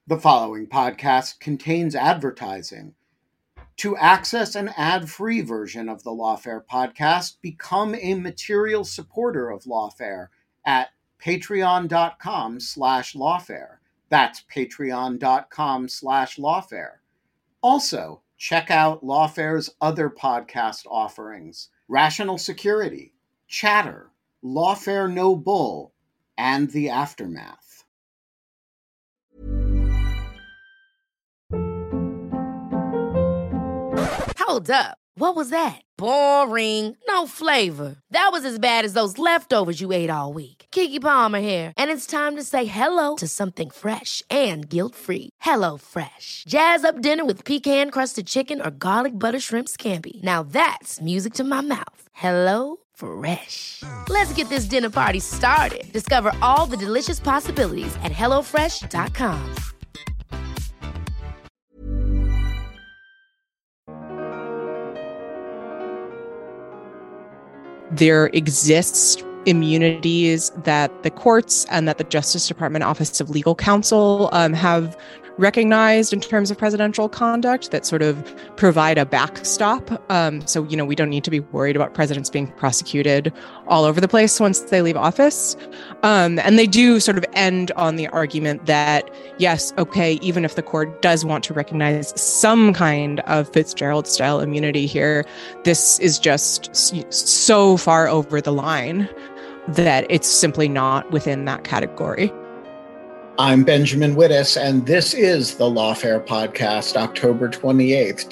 The following podcast contains advertising. To access an ad-free version of the Lawfare podcast, become a material supporter of Lawfare at patreon.com/lawfare. That's patreon.com/lawfare. Also, check out Lawfare's other podcast offerings: Rational Security, Chatter, Lawfare No Bull, and The Aftermath. Hold up. What was that? Boring. No flavor. That was as bad as those leftovers you ate all week. Keke Palmer here, and it's time to say hello to something fresh and guilt-free. HelloFresh. Jazz up dinner with pecan-crusted chicken or garlic butter shrimp scampi. Now that's music to my mouth. HelloFresh. Let's get this dinner party started. Discover all the delicious possibilities at hellofresh.com. There exists immunities that the courts and that the Justice Department Office of Legal Counsel have recognized in terms of presidential conduct that sort of provide a backstop. So, we don't need to be worried about presidents being prosecuted all over the place once they leave office. And they do sort of end on the argument that, yes, okay, even if the court does want to recognize some kind of Fitzgerald-style immunity here, this is just so far over the line that it's simply not within that category. I'm Benjamin Wittes, and this is the Lawfare Podcast, October 28th,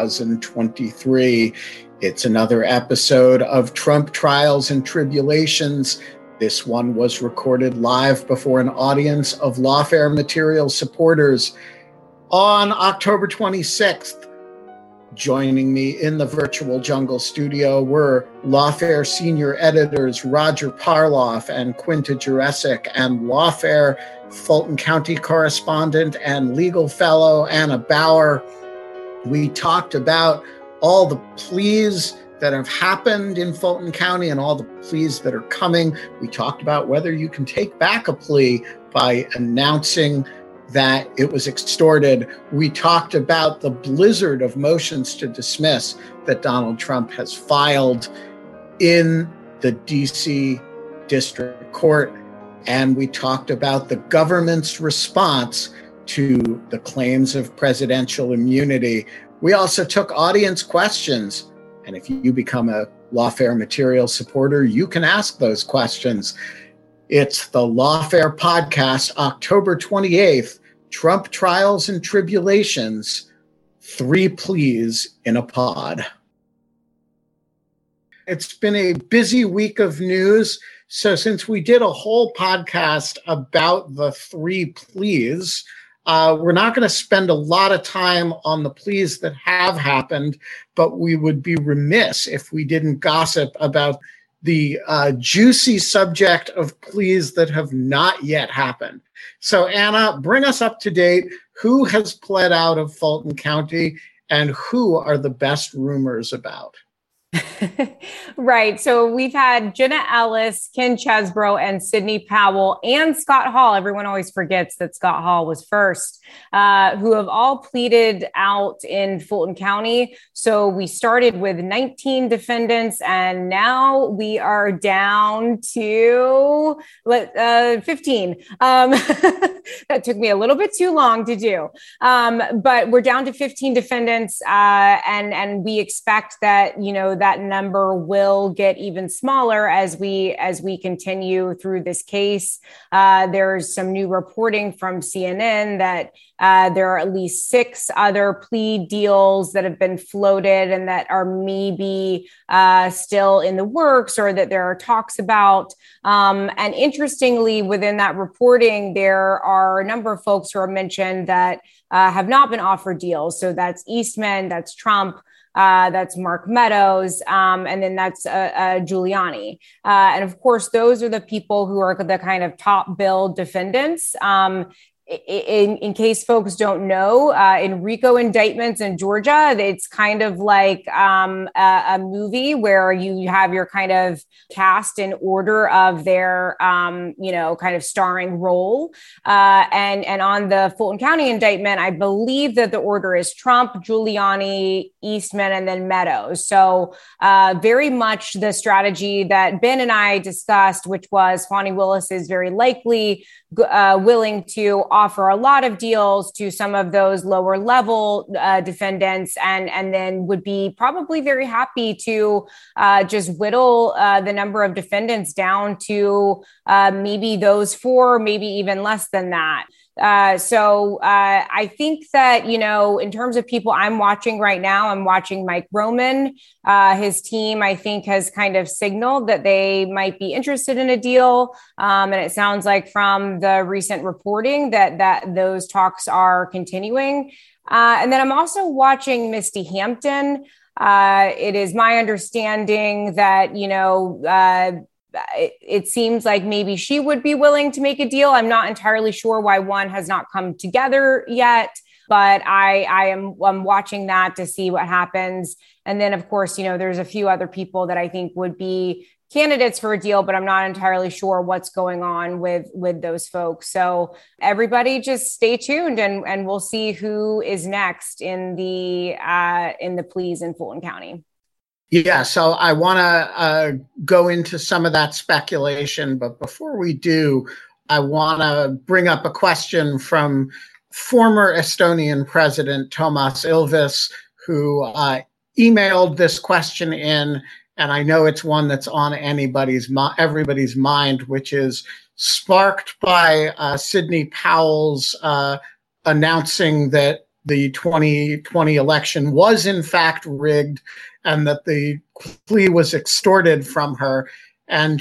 2023. It's another episode of Trump Trials and Tribulations. This one was recorded live before an audience of Lawfare material supporters on October 26th. Joining me in the virtual jungle studio were Lawfare senior editors Roger Parloff and Quinta Jurecic, and Lawfare Fulton County correspondent and legal fellow Anna Bower. We talked about all the pleas that have happened in Fulton County and all the pleas that are coming. We talked about whether you can take back a plea by announcing that it was extorted. We talked about the blizzard of motions to dismiss that Donald Trump has filed in the DC District Court. And we talked about the government's response to the claims of presidential immunity. We also took audience questions. And if you become a Lawfare material supporter, you can ask those questions. It's the Lawfare Podcast, October 28th, Trump Trials and Tribulations, 3 pleas in a pod. It's been a busy week of news. So since we did a whole podcast about the 3 pleas, we're not going to spend a lot of time on the pleas that have happened, but we would be remiss if we didn't gossip about the juicy subject of pleas that have not yet happened. So Anna, bring us up to date. Who has pled out of Fulton County and who are the best rumors about? Right. So we've had Jenna Ellis, Ken Chesbro, and Sidney Powell, and Scott Hall. Everyone always forgets that Scott Hall was first, who have all pleaded out in Fulton County. So we started with 19 defendants, and now we are down to 15. That took me a little bit too long to do. But we're down to 15 defendants, and we expect that, that number will get even smaller as we continue through this case. There's some new reporting from CNN that there are at least 6 other plea deals that have been floated and that are maybe still in the works, or that there are talks about. And interestingly, within that reporting, there are a number of folks who are mentioned that have not been offered deals. So that's Eastman, that's Trump, that's Mark Meadows, and then that's Giuliani. And of course, those are the people who are the kind of top billed defendants. in case folks don't know, in RICO indictments in Georgia, it's kind of like a movie where you have your kind of cast in order of their, kind of starring role. And on the Fulton County indictment, I believe that the order is Trump, Giuliani, Eastman, and then Meadows. So very much the strategy that Ben and I discussed, which was Fani Willis is very likely willing to offer a lot of deals to some of those lower level defendants, and then would be probably very happy to just whittle the number of defendants down to maybe those four, maybe even less than that. So I think that, in terms of people I'm watching right now, I'm watching Mike Roman. His team, I think, has kind of signaled that they might be interested in a deal. And it sounds like from the recent reporting that those talks are continuing. And then I'm also watching Misty Hampton. It is my understanding that, it seems like maybe she would be willing to make a deal. I'm not entirely sure why one has not come together yet, but I'm watching that to see what happens. And then, of course, there's a few other people that I think would be candidates for a deal, but I'm not entirely sure what's going on with those folks. So everybody just stay tuned and we'll see who is next in the pleas in Fulton County. Yeah, so I want to go into some of that speculation, but before we do, I want to bring up a question from former Estonian President Toomas Ilves, who emailed this question in, and I know it's one that's on everybody's mind, which is sparked by Sidney Powell's announcing that the 2020 election was in fact rigged and that the plea was extorted from her. And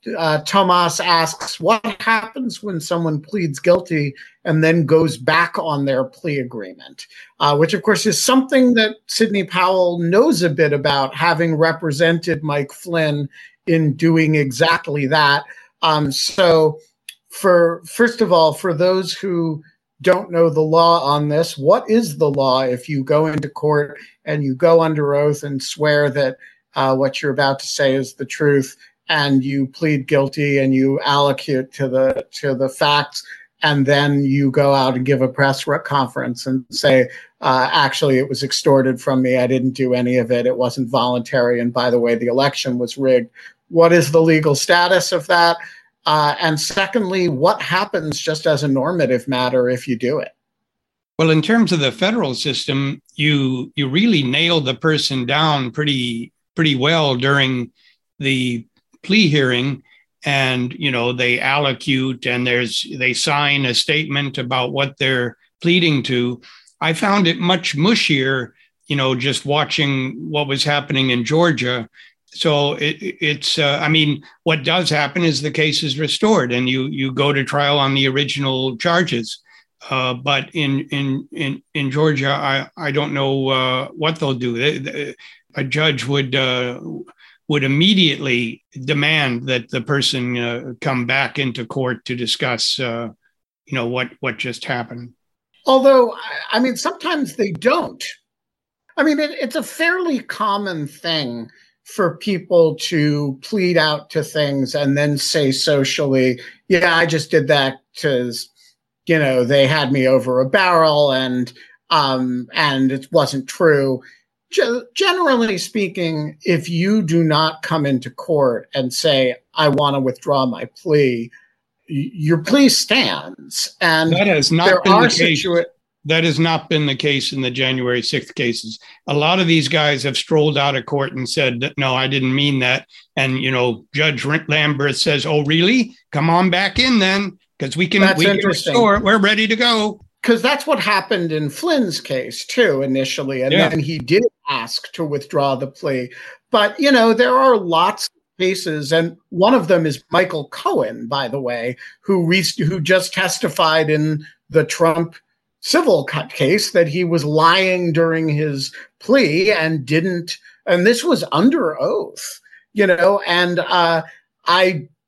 Toomas asks, what happens when someone pleads guilty and then goes back on their plea agreement? Which, of course, is something that Sidney Powell knows a bit about, having represented Mike Flynn in doing exactly that. So first of all, for those who don't know the law on this, what is the law if you go into court and you go under oath and swear that what you're about to say is the truth, and you plead guilty and you allocate to the facts, and then you go out and give a press conference and say, actually, it was extorted from me. I didn't do any of it. It wasn't voluntary. And by the way, the election was rigged. What is the legal status of that? And secondly, what happens just as a normative matter if you do it? Well, in terms of the federal system, you really nail the person down pretty well during the plea hearing, and they allocute and they sign a statement about what they're pleading to. I found it much mushier, just watching what was happening in Georgia. So it's what does happen is the case is restored and you go to trial on the original charges. But in Georgia, I don't know what they'll do. A judge would immediately demand that the person come back into court to discuss, what just happened. Although, sometimes they don't. It's a fairly common thing for people to plead out to things and then say socially, yeah, I just did that because, they had me over a barrel and it wasn't true. Generally speaking, if you do not come into court and say, I want to withdraw my plea, your plea stands. And that has not been the case. That has not been the case in the January 6th cases. A lot of these guys have strolled out of court and said, no, I didn't mean that. And, Judge Lambert says, oh, really? Come on back in then, because we can restore it. We're ready to go. Because that's what happened in Flynn's case, too, initially. And then he did ask to withdraw the plea. But, there are lots of cases. And one of them is Michael Cohen, by the way, who just testified in the Trump civil case that he was lying during his plea and this was under oath, and I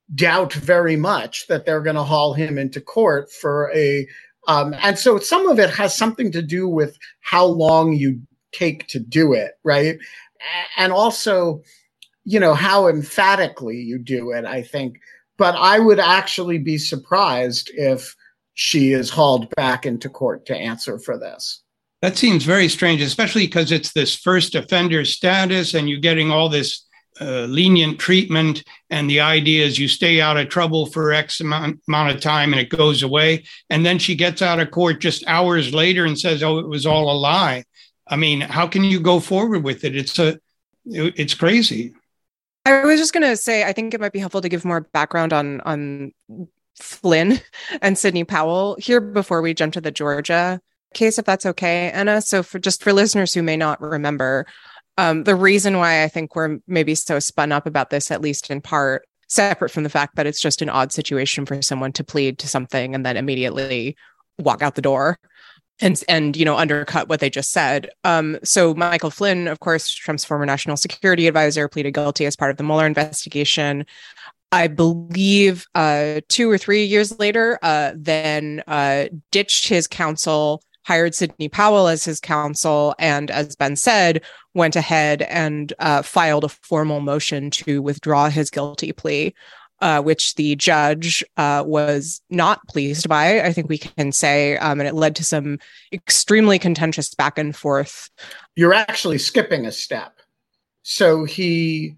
doubt very much that they're going to haul him into court for a and so some of it has something to do with how long you take to do it, right? And also, how emphatically you do it, I think. But I would actually be surprised if she is hauled back into court to answer for this. That seems very strange, especially because it's this first offender status and you're getting all this lenient treatment. And the idea is you stay out of trouble for X amount of time and it goes away. And then she gets out of court just hours later and says, oh, it was all a lie. I mean, how can you go forward with it? It's crazy. I was just going to say, I think it might be helpful to give more background on Flynn and Sidney Powell here before we jump to the Georgia case, if that's okay, Anna. So for listeners who may not remember, the reason why I think we're maybe so spun up about this, at least in part, separate from the fact that it's just an odd situation for someone to plead to something and then immediately walk out the door and undercut what they just said. So Michael Flynn, of course, Trump's former national security advisor, pleaded guilty as part of the Mueller investigation. I believe 2 or 3 years later, then ditched his counsel, hired Sidney Powell as his counsel, and as Ben said, went ahead and filed a formal motion to withdraw his guilty plea, which the judge was not pleased by, I think we can say, and it led to some extremely contentious back and forth. You're actually skipping a step. So he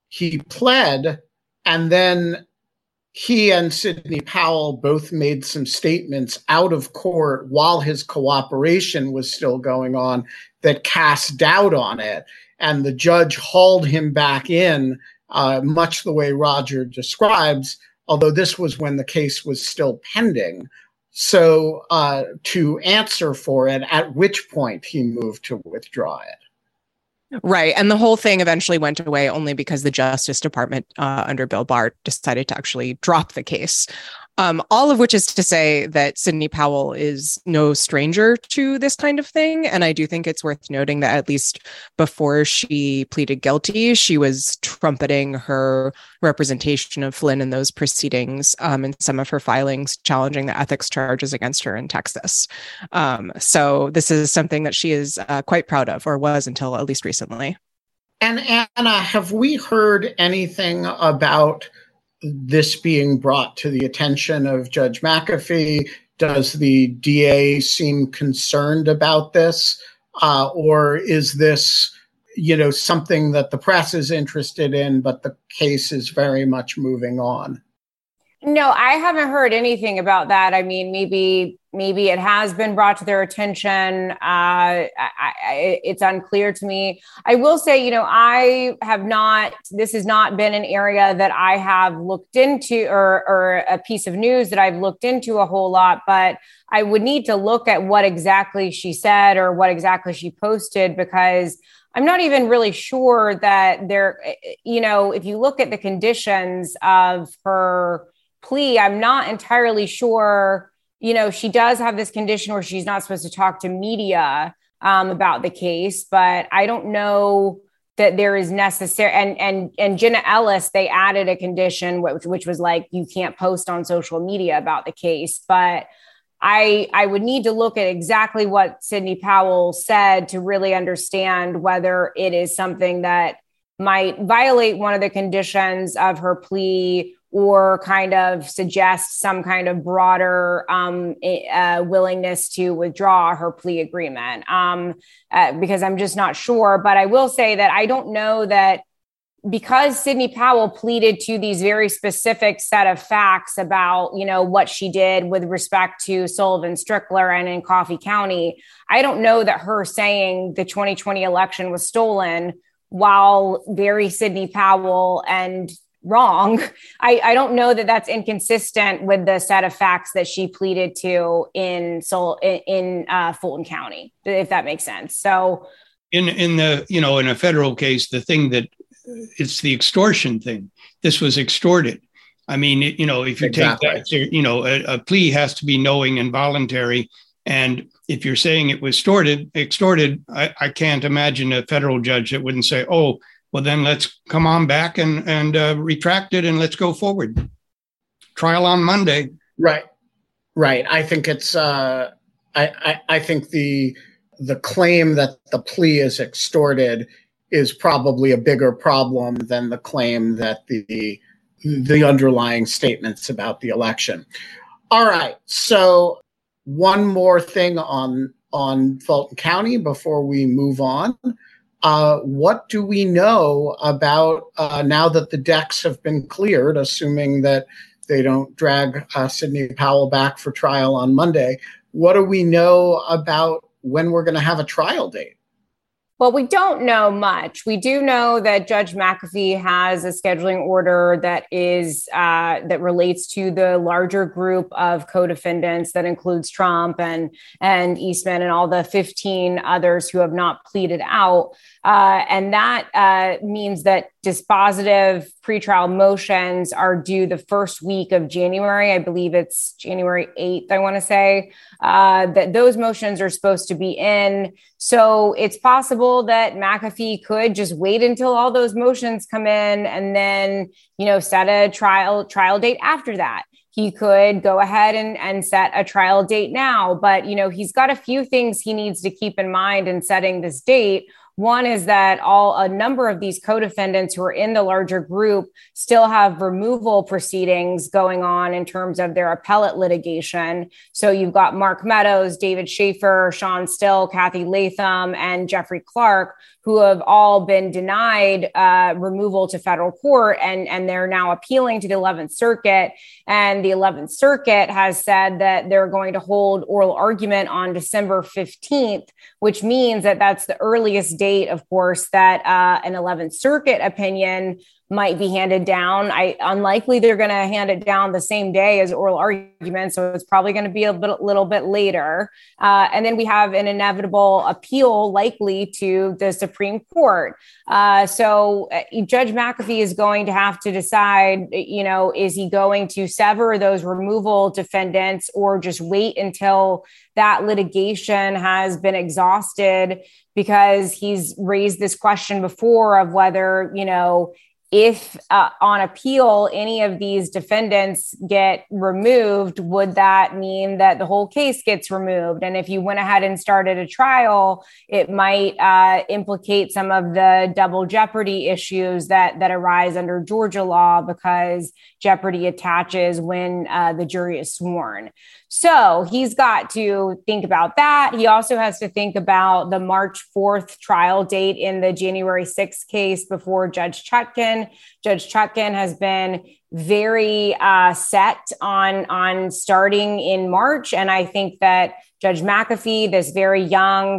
pled, and then he and Sidney Powell both made some statements out of court while his cooperation was still going on that cast doubt on it. And the judge hauled him back in, much the way Roger describes, although this was when the case was still pending. So to answer for it, at which point he moved to withdraw it. Right. And the whole thing eventually went away only because the Justice Department under Bill Barr decided to actually drop the case. All of which is to say that Sidney Powell is no stranger to this kind of thing. And I do think it's worth noting that at least before she pleaded guilty, she was trumpeting her representation of Flynn in those proceedings in some of her filings challenging the ethics charges against her in Texas. So this is something that she is quite proud of, or was until at least recently. And Anna, have we heard anything about this being brought to the attention of Judge McAfee? Does the DA seem concerned about this? Or is this, something that the press is interested in, but the case is very much moving on? No, I haven't heard anything about that. I mean, maybe it has been brought to their attention. It's unclear to me. I will say, this has not been an area that I have looked into or a piece of news that I've looked into a whole lot, but I would need to look at what exactly she said or what exactly she posted, because I'm not even really sure that there, if you look at the conditions of her plea, I'm not entirely sure. She does have this condition where she's not supposed to talk to media about the case, but I don't know that there is necessary. And Jenna Ellis, they added a condition which was like, you can't post on social media about the case. But I would need to look at exactly what Sidney Powell said to really understand whether it is something that might violate one of the conditions of her plea, or kind of suggest some kind of broader willingness to withdraw her plea agreement, because I'm just not sure. But I will say that I don't know that, because Sidney Powell pleaded to these very specific set of facts about, what she did with respect to Sullivan Strickler and in Coffee County. I don't know that her saying the 2020 election was stolen, while very Sidney Powell and wrong, I don't know that that's inconsistent with the set of facts that she pleaded to in Fulton County, if that makes sense. So in a federal case, the thing that it's the extortion thing. This was extorted. I mean, if you Exactly. take that, a plea has to be knowing and voluntary. And if you're saying it was extorted, I can't imagine a federal judge that wouldn't say, oh, well, then let's come on back and retract it and let's go forward. trial on Monday. Right. I think it's I think the claim that the plea is extorted is probably a bigger problem than the claim that the underlying statements about the election. All right. So one more thing on Fulton County before we move on. What do we know about now that the decks have been cleared, assuming that they don't drag Sidney Powell back for trial on Monday? What do we know about when we're going to have a trial date? Well, we don't know much. We do know that Judge McAfee has a scheduling order that is that relates to the larger group of co-defendants that includes Trump and Eastman and all the 15 others who have not pleaded out. And that means that dispositive pretrial motions are due the first week of January. I believe it's January 8th, I want to say, that those motions are supposed to be in. So it's possible that McAfee could just wait until all those motions come in and then, set a trial date after that. He could go ahead and set a trial date now, but, he's got a few things he needs to keep in mind in setting this date. One is that a number of these co-defendants who are in the larger group still have removal proceedings going on in terms of their appellate litigation. So you've got Mark Meadows, David Schaefer, Sean Still, Kathy Latham, and Jeffrey Clark, who have all been denied removal to federal court, and they're now appealing to the 11th Circuit. And the 11th Circuit has said that they're going to hold oral argument on December 15th, which means that that's the earliest date, of course, that an 11th Circuit opinion might be handed down. Unlikely they're going to hand it down the same day as oral argument, so it's probably going to be a little bit later. And then we have an inevitable appeal likely to the Supreme Court. So Judge McAfee is going to have to decide, is he going to sever those removal defendants or just wait until that litigation has been exhausted? Because he's raised this question before of whether, if on appeal, any of these defendants get removed, would that mean that the whole case gets removed? And if you went ahead and started a trial, it might implicate some of the double jeopardy issues that arise under Georgia law, because jeopardy attaches when the jury is sworn. So he's got to think about that. He also has to think about the March 4th trial date in the January 6th case before Judge Chutkan. Judge Chutkan has been very set on starting in March. And I think that Judge McAfee, this very young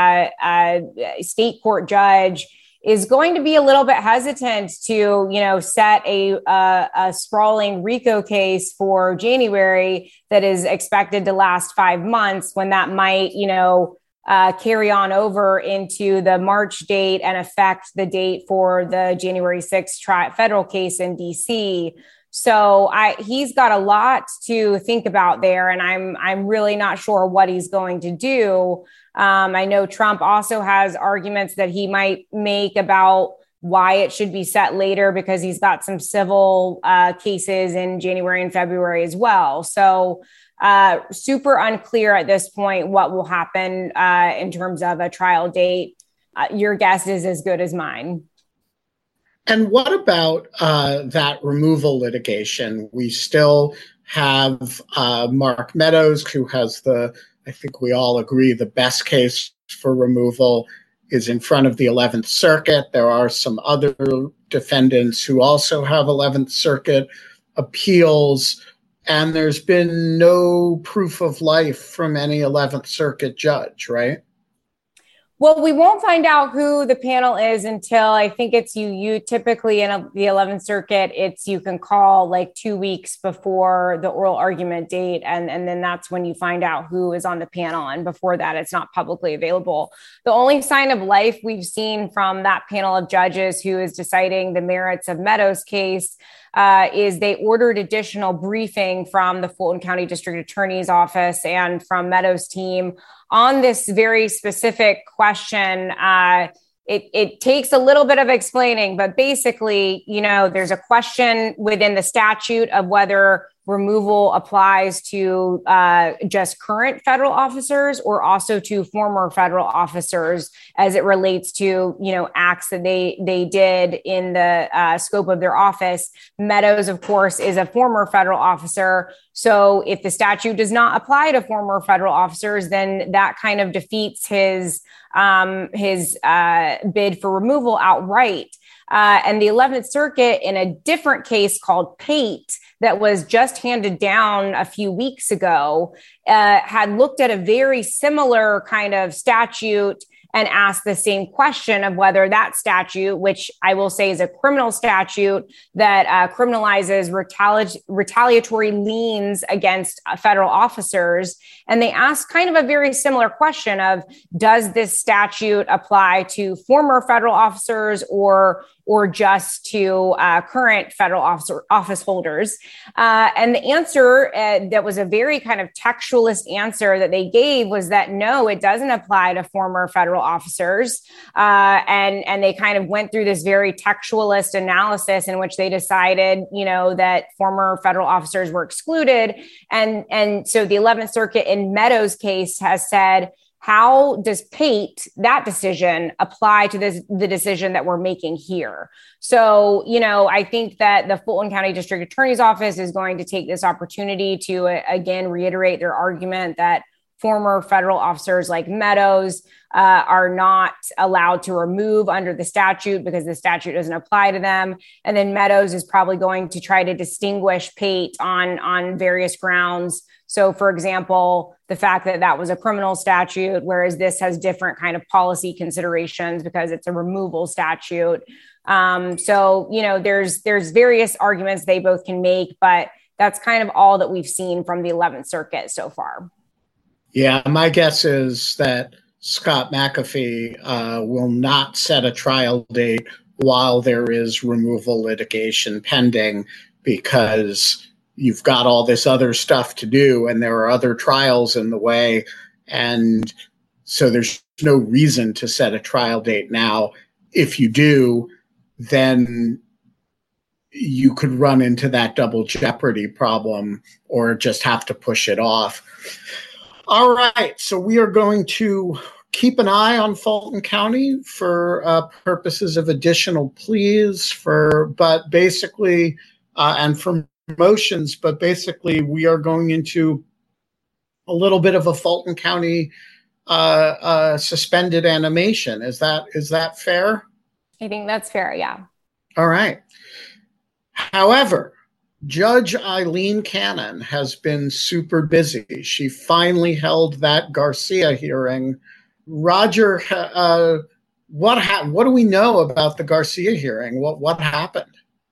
state court judge, is going to be a little bit hesitant to, set a sprawling RICO case for January that is expected to last 5 months, when that might, carry on over into the March date and affect the date for the January 6th federal case in DC. So he's got a lot to think about there, and I'm really not sure what he's going to do. I know Trump also has arguments that he might make about why it should be set later, because he's got some civil cases in January and February as well. So super unclear at this point what will happen in terms of a trial date. Your guess is as good as mine. And what about that removal litigation? We still have Mark Meadows, who has I think we all agree, the best case for removal is in front of the 11th Circuit. There are some other defendants who also have 11th Circuit appeals, and there's been no proof of life from any 11th Circuit judge, right? Well, we won't find out who the panel is until I think it's you typically in the 11th Circuit, you can call like 2 weeks before the oral argument date. And then that's when you find out who is on the panel. And before that, it's not publicly available. The only sign of life we've seen from that panel of judges who is deciding the merits of Meadows' case is they ordered additional briefing from the Fulton County District Attorney's Office and from Meadows' team on this very specific question. It takes a little bit of explaining, but basically, there's a question within the statute of whether removal applies to just current federal officers or also to former federal officers as it relates to, acts that they did in the scope of their office. Meadows, of course, is a former federal officer. So if the statute does not apply to former federal officers, then that kind of defeats his bid for removal outright. And the 11th Circuit, in a different case called Pate, that was just handed down a few weeks ago, had looked at a very similar kind of statute and asked the same question of whether that statute, which I will say is a criminal statute that criminalizes retaliatory liens against federal officers. And they asked kind of a very similar question of, does this statute apply to former federal officers or just to current federal office holders? And the answer that was a very kind of textualist answer that they gave was that no, it doesn't apply to former federal officers. And they kind of went through this very textualist analysis in which they decided, that former federal officers were excluded. And so the 11th Circuit in Meadows' case has said, how does Pate, that decision, apply to the decision that we're making here? So, I think that the Fulton County District Attorney's Office is going to take this opportunity to, again, reiterate their argument that former federal officers like Meadows are not allowed to remove under the statute because the statute doesn't apply to them. And then Meadows is probably going to try to distinguish Pate on various grounds. So, for example, the fact that that was a criminal statute, whereas this has different kind of policy considerations because it's a removal statute. So, there's various arguments they both can make, but that's kind of all that we've seen from the 11th Circuit so far. Yeah, my guess is that Scott McAfee will not set a trial date while there is removal litigation pending, because you've got all this other stuff to do and there are other trials in the way. And so there's no reason to set a trial date now. If you do, then you could run into that double jeopardy problem or just have to push it off. All right. So we are going to keep an eye on Fulton County for purposes of additional pleas but basically, and for motions, but basically we are going into a little bit of a Fulton County suspended animation. Is that fair? I think that's fair. Yeah. All right. However, Judge Eileen Cannon has been super busy. She finally held that Garcia hearing. Roger, what do we know about the Garcia hearing? What happened?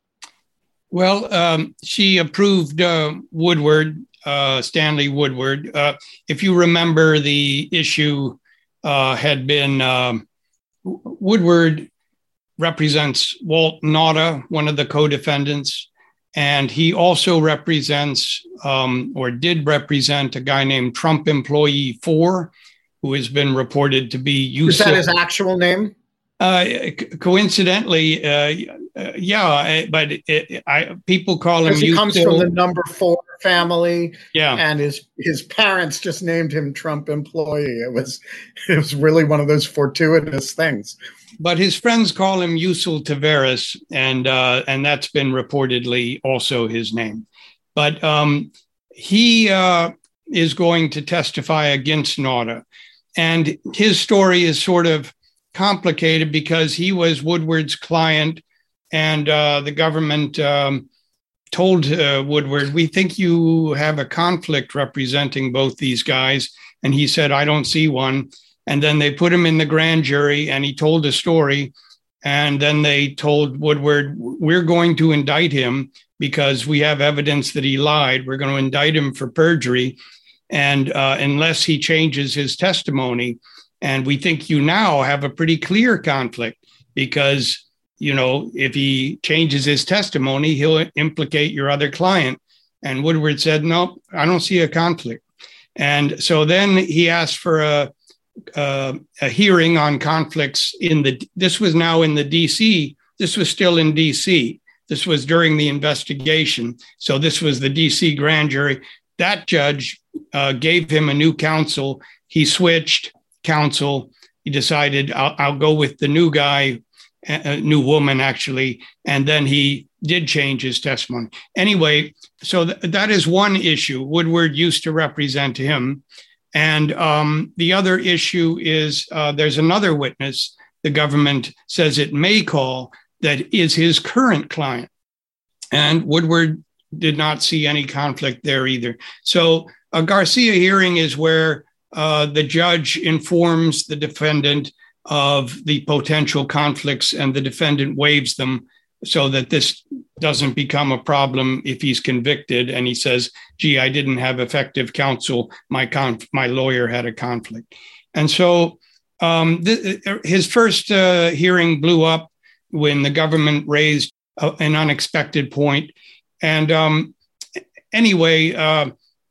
Well, she approved Woodward, Stanley Woodward. If you remember, the issue had been Woodward represents Walt Nauta, one of the co-defendants, and he also represents or did represent a guy named Trump Employee 4, who has been reported to be useful. Is that his actual name? Coincidentally, yeah, but people call him. He comes from the number 4 family. Yeah, and his parents just named him Trump Employee. It was really one of those fortuitous things. But his friends call him Yusel Taveras, and that's been reportedly also his name. But he is going to testify against Nauta, and his story is sort of complicated because he was Woodward's client, and the government told Woodward, "We think you have a conflict representing both these guys," and he said, "I don't see one." And then they put him in the grand jury and he told a story. And then they told Woodward, "We're going to indict him because we have evidence that he lied. We're going to indict him for perjury. And unless he changes his testimony, and we think you now have a pretty clear conflict because, if he changes his testimony, he'll implicate your other client." And Woodward said, "No, I don't see a conflict." And so then he asked for a hearing on conflicts this was now in the DC. This was still in DC. This was during the investigation. So this was the DC grand jury. That judge gave him a new counsel. He switched counsel. He decided, I'll go with the new guy, a new woman, actually. And then he did change his testimony. Anyway, so that is one issue. Woodward used to represent him. And the other issue is there's another witness the government says it may call that is his current client. And Woodward did not see any conflict there either. So a Garcia hearing is where the judge informs the defendant of the potential conflicts and the defendant waives them so that this doesn't become a problem if he's convicted and he says, gee, I didn't have effective counsel. My lawyer had a conflict. And so his first hearing blew up when the government raised an unexpected point. And anyway,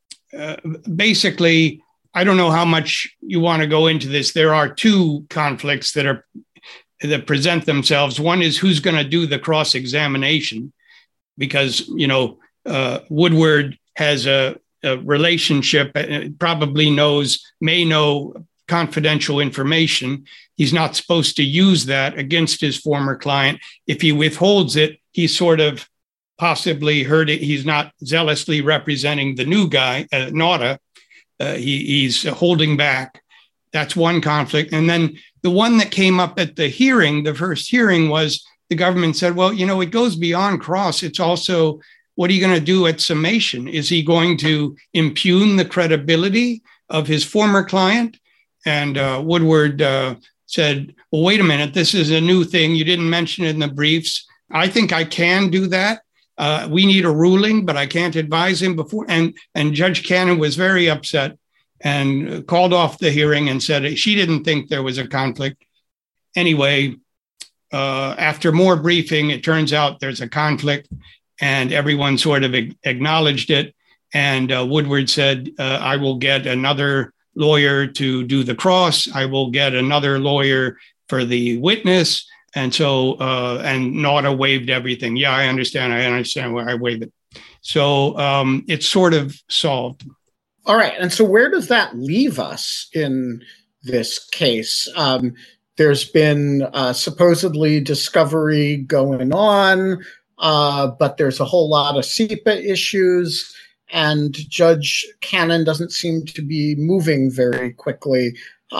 basically, I don't know how much you want to go into this. There are two conflicts that present themselves. One is who's going to do the cross-examination, because Woodward has a relationship, probably may know confidential information. He's not supposed to use that against his former client. If he withholds it, he's sort of possibly heard it. He's not zealously representing the new guy, Nauta. He's holding back. That's one conflict. And then the one that came up at the hearing, the first hearing, was the government said, well, it goes beyond cross. It's also, what are you going to do at summation? Is he going to impugn the credibility of his former client? And Woodward said, well, wait a minute, this is a new thing. You didn't mention it in the briefs. I think I can do that. We need a ruling, but I can't advise him before. And Judge Cannon was very upset and called off the hearing and said she didn't think there was a conflict. Anyway, after more briefing, it turns out there's a conflict and everyone sort of acknowledged it. And Woodward said, I will get another lawyer to do the cross. I will get another lawyer for the witness. And so, and Nauta waived everything. Yeah, I understand why I waived it. So it's sort of solved. All right. And so where does that leave us in this case? There's been supposedly discovery going on, but there's a whole lot of SEPA issues, and Judge Cannon doesn't seem to be moving very quickly.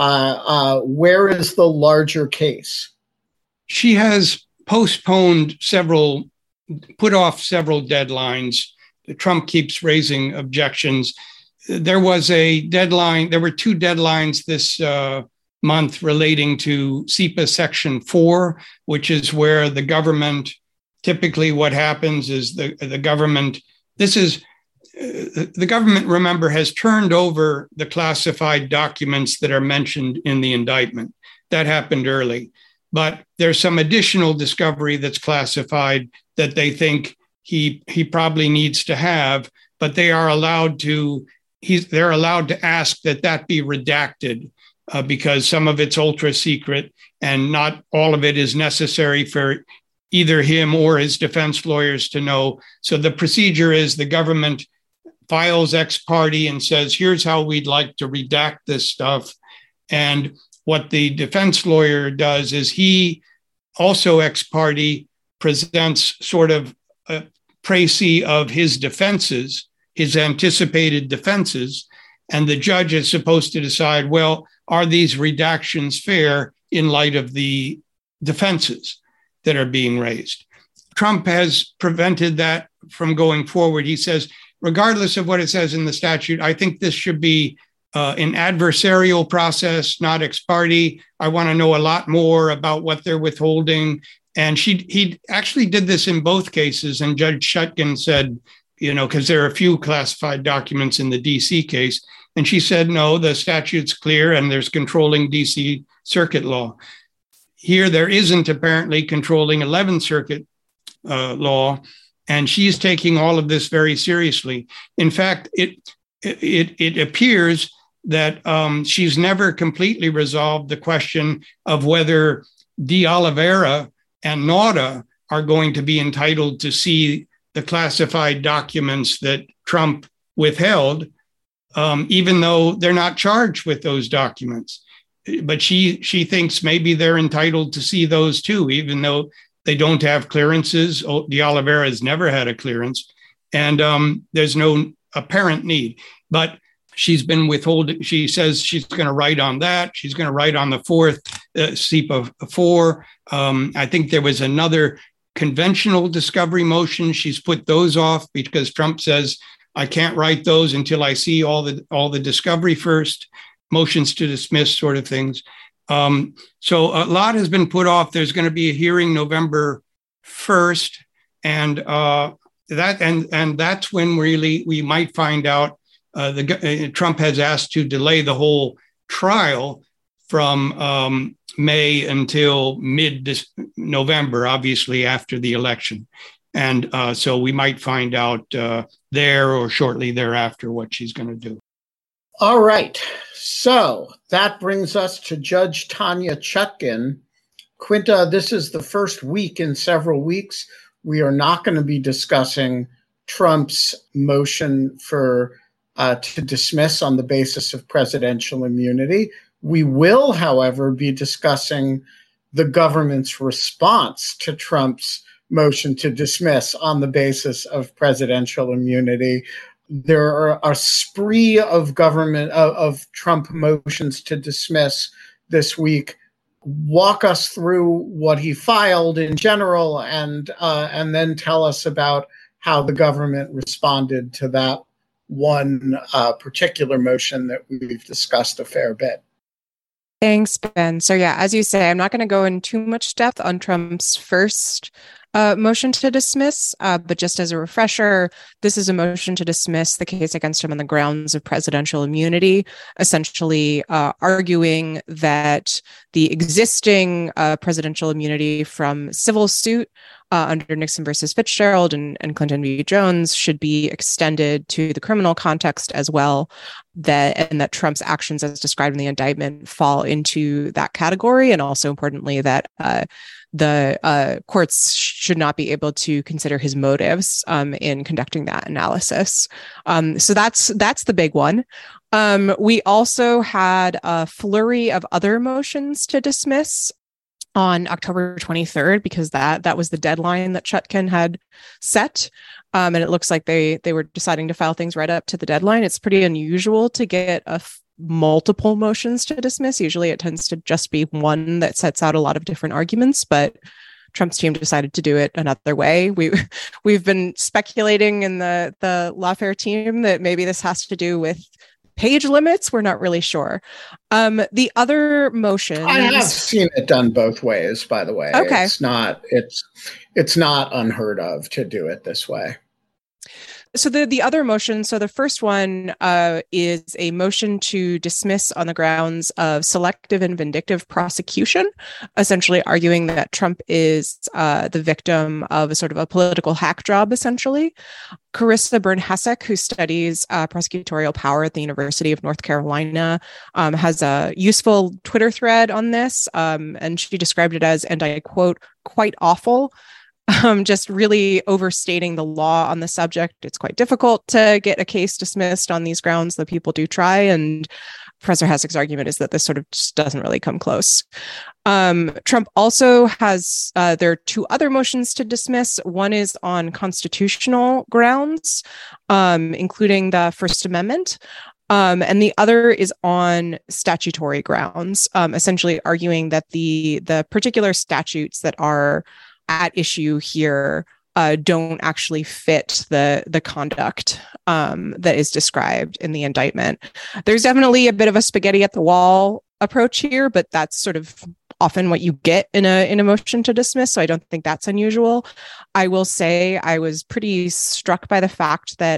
Where is the larger case? She has put off several deadlines. Trump keeps raising objections. There was a deadline. There were two deadlines this month relating to SEPA Section 4, which is where the government, typically what happens is the government, remember, has turned over the classified documents that are mentioned in the indictment. That happened early. But there's some additional discovery that's classified that they think he probably needs to have, but they are allowed to, they're allowed to ask that be redacted because some of it's ultra secret and not all of it is necessary for either him or his defense lawyers to know. So the procedure is the government files ex parte and says, here's how we'd like to redact this stuff. And what the defense lawyer does is he also ex parte presents sort of a précis of his defenses, his anticipated defenses, and the judge is supposed to decide, well, are these redactions fair in light of the defenses that are being raised? Trump has prevented that from going forward. He says, regardless of what it says in the statute, I think this should be an adversarial process, not ex parte. I want to know a lot more about what they're withholding. And he actually did this in both cases. And Judge Shutkin said, because there are a few classified documents in the DC case. And she said, no, the statute's clear and there's controlling DC circuit law. Here, there isn't apparently controlling 11th Circuit law. And she's taking all of this very seriously. In fact, it appears that she's never completely resolved the question of whether De Oliveira and Nauta are going to be entitled to see the classified documents that Trump withheld, even though they're not charged with those documents. But she thinks maybe they're entitled to see those too, even though they don't have clearances. De Oliveira has never had a clearance, and there's no apparent need. But she's been withholding. She says she's going to write on that. She's going to write on the fourth SEPA 4. I think there was another conventional discovery motion. She's put those off because Trump says, I can't write those until I see all the discovery first, motions to dismiss sort of things. So a lot has been put off. There's going to be a hearing November 1st, and that's when really we might find out. Trump has asked to delay the whole trial from May until mid-November, obviously after the election. And so we might find out there or shortly thereafter what she's going to do. All right. So that brings us to Judge Tanya Chutkan. Quinta, this is the first week in several weeks. We are not going to be discussing Trump's motion to dismiss on the basis of presidential immunity. We will, however, be discussing the government's response to Trump's motion to dismiss on the basis of presidential immunity. There are a spree of Trump motions to dismiss this week. Walk us through what he filed in general, and then tell us about how the government responded to that one particular motion that we've discussed a fair bit. Thanks, Ben. So yeah, as you say, I'm not going to go in too much depth on Trump's first motion to dismiss, but just as a refresher, this is a motion to dismiss the case against him on the grounds of presidential immunity, essentially arguing that the existing presidential immunity from civil suit under Nixon versus Fitzgerald and Clinton v. Jones should be extended to the criminal context as well, and that Trump's actions as described in the indictment fall into that category, and also importantly that the courts should not be able to consider his motives in conducting that analysis. So that's the big one. We also had a flurry of other motions to dismiss on October 23rd, because that was the deadline that Chutkan had set. And it looks like they were deciding to file things right up to the deadline. It's pretty unusual to get multiple motions to dismiss. Usually it tends to just be one that sets out a lot of different arguments, but Trump's team decided to do it another way. We've been speculating in the Lawfare team that maybe this has to do with page limits. We're not really sure. The other motion, I have seen it done both ways, by the way. Okay. It's not unheard of to do it this way. So the other motion, so the first one is a motion to dismiss on the grounds of selective and vindictive prosecution, essentially arguing that Trump is the victim of a sort of a political hack job, essentially. Carissa Byrne-Hessek, who studies prosecutorial power at the University of North Carolina, has a useful Twitter thread on this, and she described it as, and I quote, quite awful. Just really overstating the law on the subject. It's quite difficult to get a case dismissed on these grounds, though people do try. And Professor Hessek's argument is that this sort of just doesn't really come close. Trump also has, there are two other motions to dismiss. One is on constitutional grounds, including the First Amendment. And the other is on statutory grounds, essentially arguing that the particular statutes that are at issue here don't actually fit the conduct that is described in the indictment. There's definitely a bit of a spaghetti at the wall approach here, but that's sort of often what you get in a motion to dismiss. So I don't think that's unusual. I will say I was pretty struck by the fact that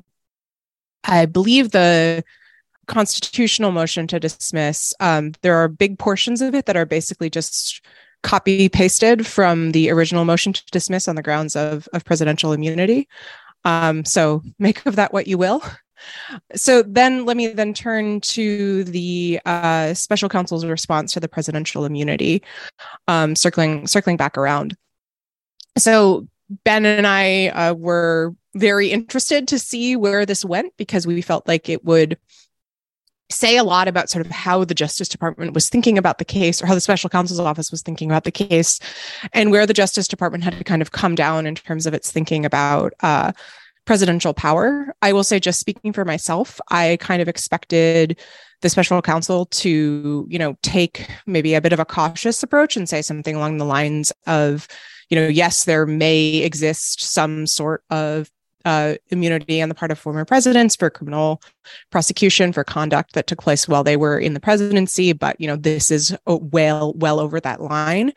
I believe the constitutional motion to dismiss, there are big portions of it that are basically just copy pasted from the original motion to dismiss on the grounds of presidential immunity. So make of that what you will. So then let me then turn to the special counsel's response to the presidential immunity, circling back around. So Ben and I were very interested to see where this went, because we felt like it would say a lot about sort of how the Justice Department was thinking about the case, or how the special counsel's office was thinking about the case, and where the Justice Department had to kind of come down in terms of its thinking about presidential power. I will say, just speaking for myself, I kind of expected the special counsel to, take maybe a bit of a cautious approach and say something along the lines of, yes, there may exist some sort of immunity on the part of former presidents for criminal prosecution for conduct that took place while they were in the presidency, but this is well over that line.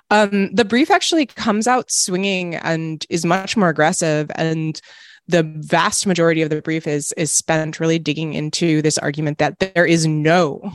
The brief actually comes out swinging and is much more aggressive, and the vast majority of the brief is spent really digging into this argument that there is no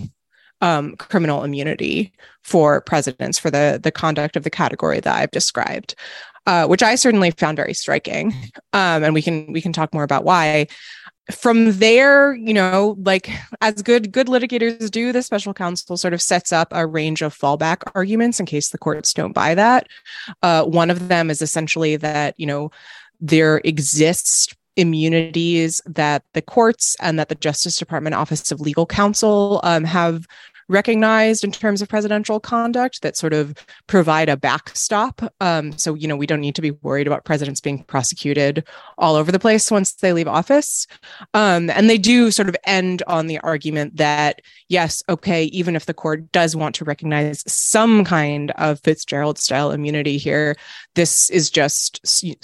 criminal immunity for presidents for the conduct of the category that I've described, which I certainly found very striking. And we can talk more about why. From there, like as good litigators do, the special counsel sort of sets up a range of fallback arguments in case the courts don't buy that. One of them is essentially that, there exists immunities that the courts and that the Justice Department Office of Legal Counsel have recognized in terms of presidential conduct that sort of provide a backstop. So, we don't need to be worried about presidents being prosecuted all over the place once they leave office. And they do sort of end on the argument that, yes, okay, even if the court does want to recognize some kind of Fitzgerald-style immunity here, this is just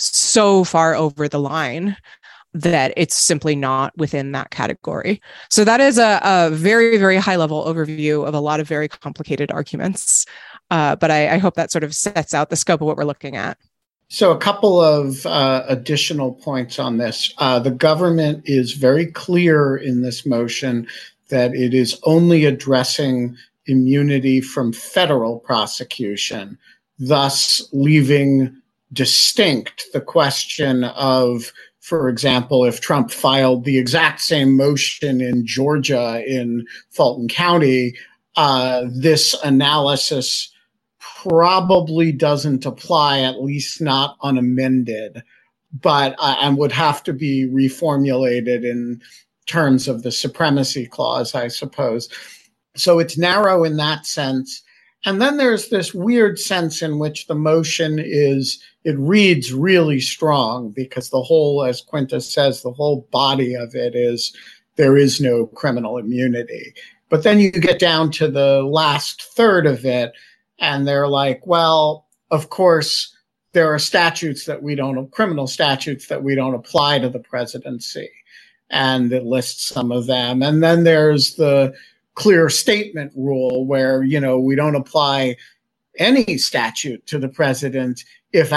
so far over the line that it's simply not within that category. So that is a very, very high level overview of a lot of very complicated arguments. But I hope that sort of sets out the scope of what we're looking at. So a couple of additional points on this. The government is very clear in this motion that it is only addressing immunity from federal prosecution, thus leaving distinct the question of, for example, if Trump filed the exact same motion in Georgia, in Fulton County, this analysis probably doesn't apply, at least not unamended, but and would have to be reformulated in terms of the supremacy clause, I suppose. So it's narrow in that sense. And then there's this weird sense in which the motion it reads really strong, because the whole, as Quintus says, the whole body of it is there is no criminal immunity. But then you get down to the last third of it, and they're like, well, of course, there are criminal statutes that we don't apply to the presidency. And it lists some of them. And then there's the clear statement rule where, we don't apply any statute to the president if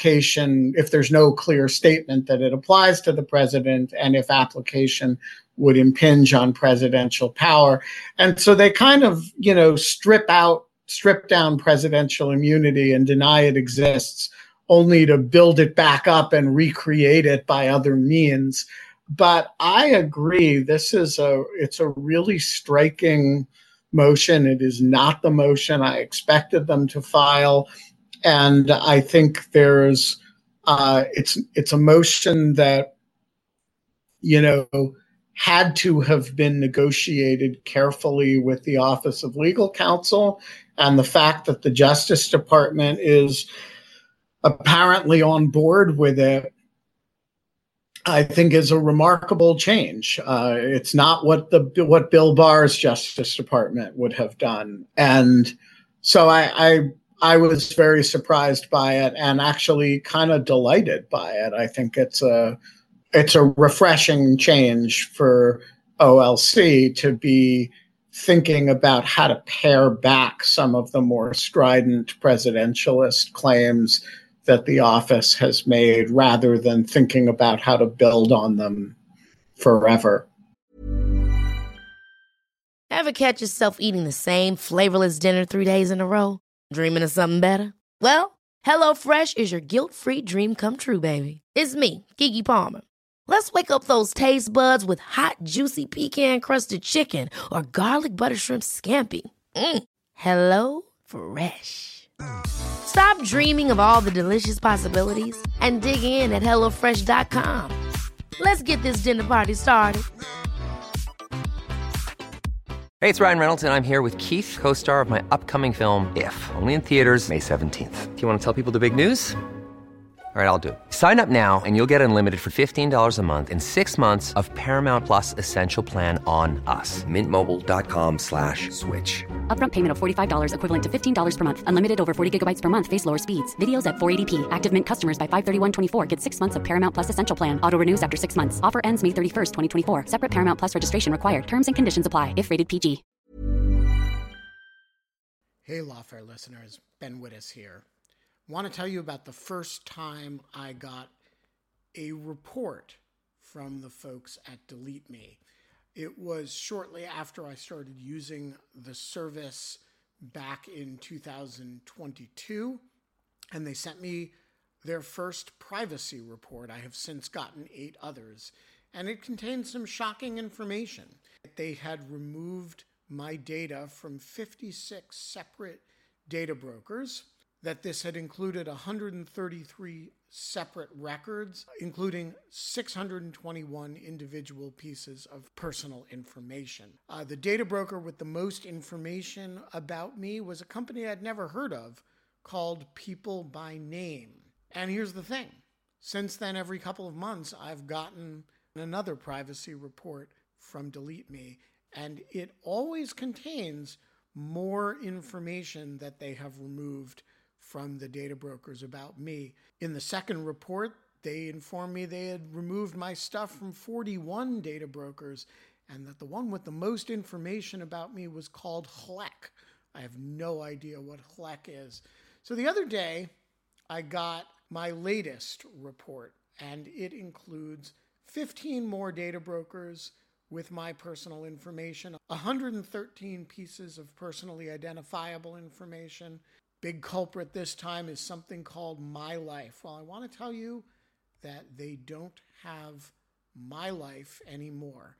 there's no clear statement that it applies to the president, and if application would impinge on presidential power. And so they kind of, strip down presidential immunity and deny it exists, only to build it back up and recreate it by other means. But I agree, it's a really striking motion. It is not the motion I expected them to file. And I think it's a motion that, had to have been negotiated carefully with the Office of Legal Counsel. And the fact that the Justice Department is apparently on board with it, I think, is a remarkable change. It's not what Bill Barr's Justice Department would have done. And so I was very surprised by it, and actually kind of delighted by it. I think it's a refreshing change for OLC to be thinking about how to pare back some of the more strident presidentialist claims that the office has made, rather than thinking about how to build on them forever. Ever catch yourself eating the same flavorless dinner 3 days in a row? Dreaming of something better? Well, HelloFresh is your guilt-free dream come true, baby. It's me, Keke Palmer. Let's wake up those taste buds with hot, juicy pecan-crusted chicken or garlic butter shrimp scampi. Hello Fresh. Stop dreaming of all the delicious possibilities and dig in at HelloFresh.com. Let's get this dinner party started. Hey, it's Ryan Reynolds, and I'm here with Keith, co-star of my upcoming film, If, only in theaters May 17th. Do you want to tell people the big news? All right, I'll do it. Sign up now and you'll get unlimited for $15 a month and 6 months of Paramount Plus Essential Plan on us. MintMobile.com/switch. Upfront payment of $45 equivalent to $15 per month. Unlimited over 40 gigabytes per month. Face lower speeds. Videos at 480p. Active Mint customers by 531.24 get 6 months of Paramount Plus Essential Plan. Auto renews after 6 months. Offer ends May 31st, 2024. Separate Paramount Plus registration required. Terms and conditions apply if rated PG. Hey, Lawfare listeners. Ben Wittes here. I want to tell you about the first time I got a report from the folks at Delete Me. It was shortly after I started using the service back in 2022, and they sent me their first privacy report. I have since gotten 8 others, and it contained some shocking information. They had removed my data from 56 separate data brokers, that this had included 133 separate records, including 621 individual pieces of personal information. The data broker with the most information about me was a company I'd never heard of called People by Name. And here's the thing. Since then, every couple of months, I've gotten another privacy report from Delete Me, and it always contains more information that they have removed from the data brokers about me. In the second report, they informed me they had removed my stuff from 41 data brokers, and that the one with the most information about me was called HLEC. I have no idea what HLEC is. So the other day, I got my latest report, and it includes 15 more data brokers with my personal information, 113 pieces of personally identifiable information. Big culprit this time is something called My Life. Well, I want to tell you that they don't have my life anymore.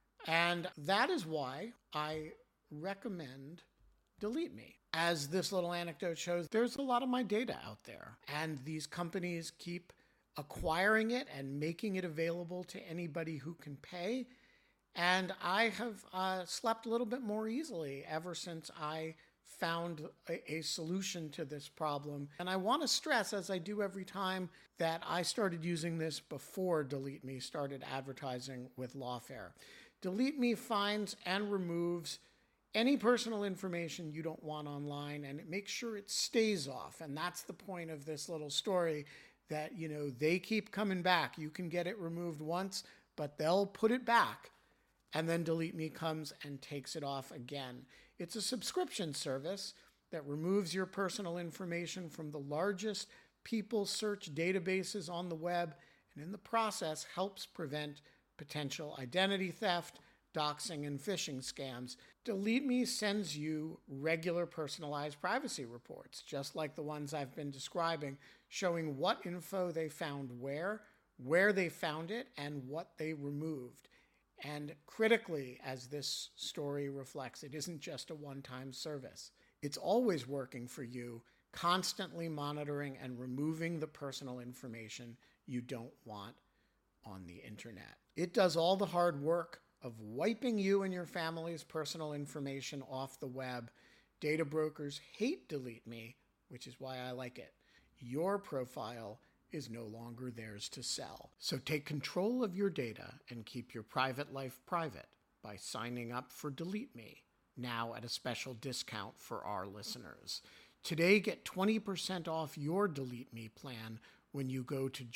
And that is why I recommend Delete Me. As this little anecdote shows, there's a lot of my data out there, and these companies keep acquiring it and making it available to anybody who can pay. And I have slept a little bit more easily ever since I found a solution to this problem. And I want to stress, as I do every time, that I started using this before Delete Me started advertising with Lawfare. Delete Me finds and removes any personal information you don't want online, and it makes sure it stays off. And that's the point of this little story, that, they keep coming back. You can get it removed once, but they'll put it back, and then Delete Me comes and takes it off again. It's a subscription service that removes your personal information from the largest people search databases on the web, and in the process helps prevent potential identity theft, doxing, and phishing scams. Delete Me sends you regular personalized privacy reports, just like the ones I've been describing, showing what info they found where they found it, and what they removed. And critically, as this story reflects, it isn't just a one-time service. It's always working for you, constantly monitoring and removing the personal information you don't want on the internet. It does all the hard work of wiping you and your family's personal information off the web. Data brokers hate Delete Me, which is why I like it. Your profile is no longer theirs to sell. So take control of your data and keep your private life private by signing up for Delete Me, now at a special discount for our listeners. Today, get 20% off your Delete Me plan when you go to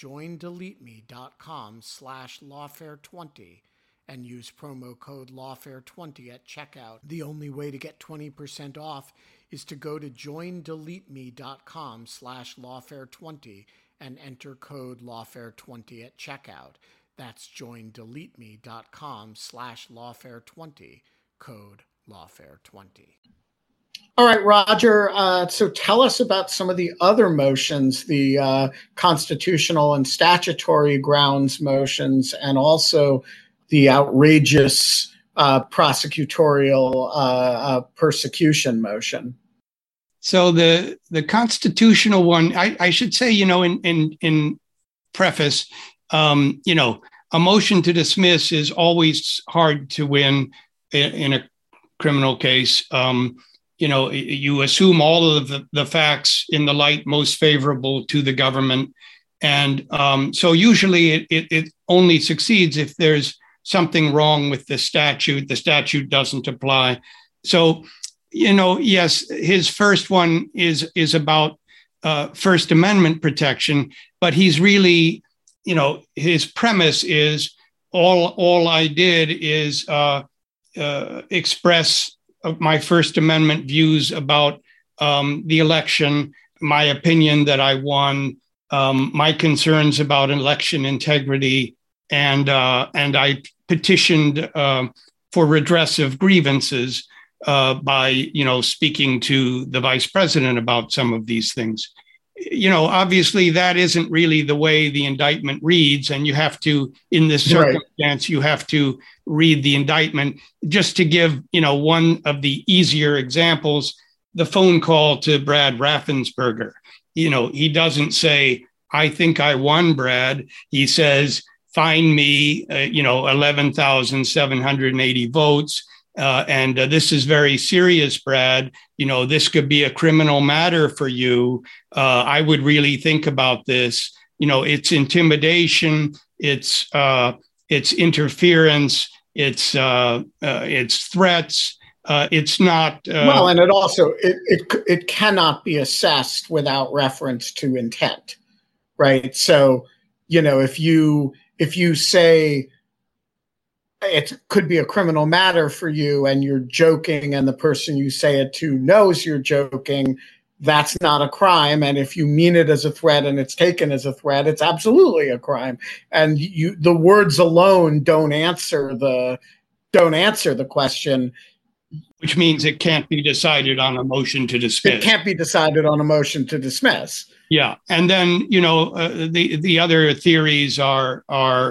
joindeleteme.com/lawfare20 and use promo code lawfare20 at checkout. The only way to get 20% off is to go to joindeleteme.com/lawfare20 and enter code lawfare20 at checkout. That's joindeleteme.com/lawfare20, code lawfare20. All right, Roger. So tell us about some of the other motions, the constitutional and statutory grounds motions, and also the outrageous prosecutorial persecution motion. So the constitutional one, I should say, in preface, a motion to dismiss is always hard to win in a criminal case. You assume all of the facts in the light most favorable to the government. And so usually it only succeeds if there's something wrong with the statute. The statute doesn't apply. So, yes, his first one is about First Amendment protection, but he's really, his premise is all I did is express my First Amendment views about the election, my opinion that I won, my concerns about election integrity, and I petitioned for redress of grievances by speaking to the vice president about some of these things. Obviously that isn't really the way the indictment reads, and you have to, in this circumstance, you have to read the indictment. Just to give one of the easier examples, the phone call to Brad Raffensperger. He doesn't say, "I think I won, Brad." He says, "Find me 11,780 votes. And this is very serious, Brad. This could be a criminal matter for you. I would really think about this. It's intimidation. It's interference. It's threats. It's not." And it also it cannot be assessed without reference to intent, right? So if you say it could be a criminal matter for you and you're joking and the person you say it to knows you're joking, that's not a crime. And if you mean it as a threat and it's taken as a threat, it's absolutely a crime. And the words alone don't answer the question. Which means it can't be decided on a motion to dismiss. It can't be decided on a motion to dismiss. Yeah. And then, the other theories are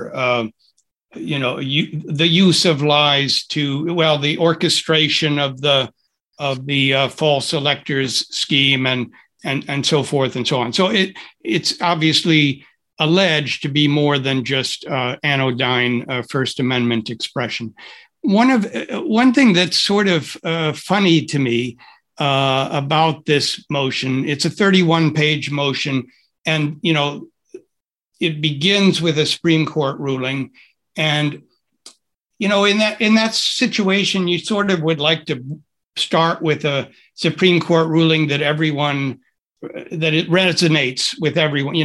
the use of lies the orchestration of the false electors scheme and so forth and so on. So it's obviously alleged to be more than just anodyne First Amendment expression. One thing that's sort of funny to me about this motion, it's a 31-page motion, and it begins with a Supreme Court ruling. And, in that situation, you sort of would like to start with a Supreme Court ruling that it resonates with everyone,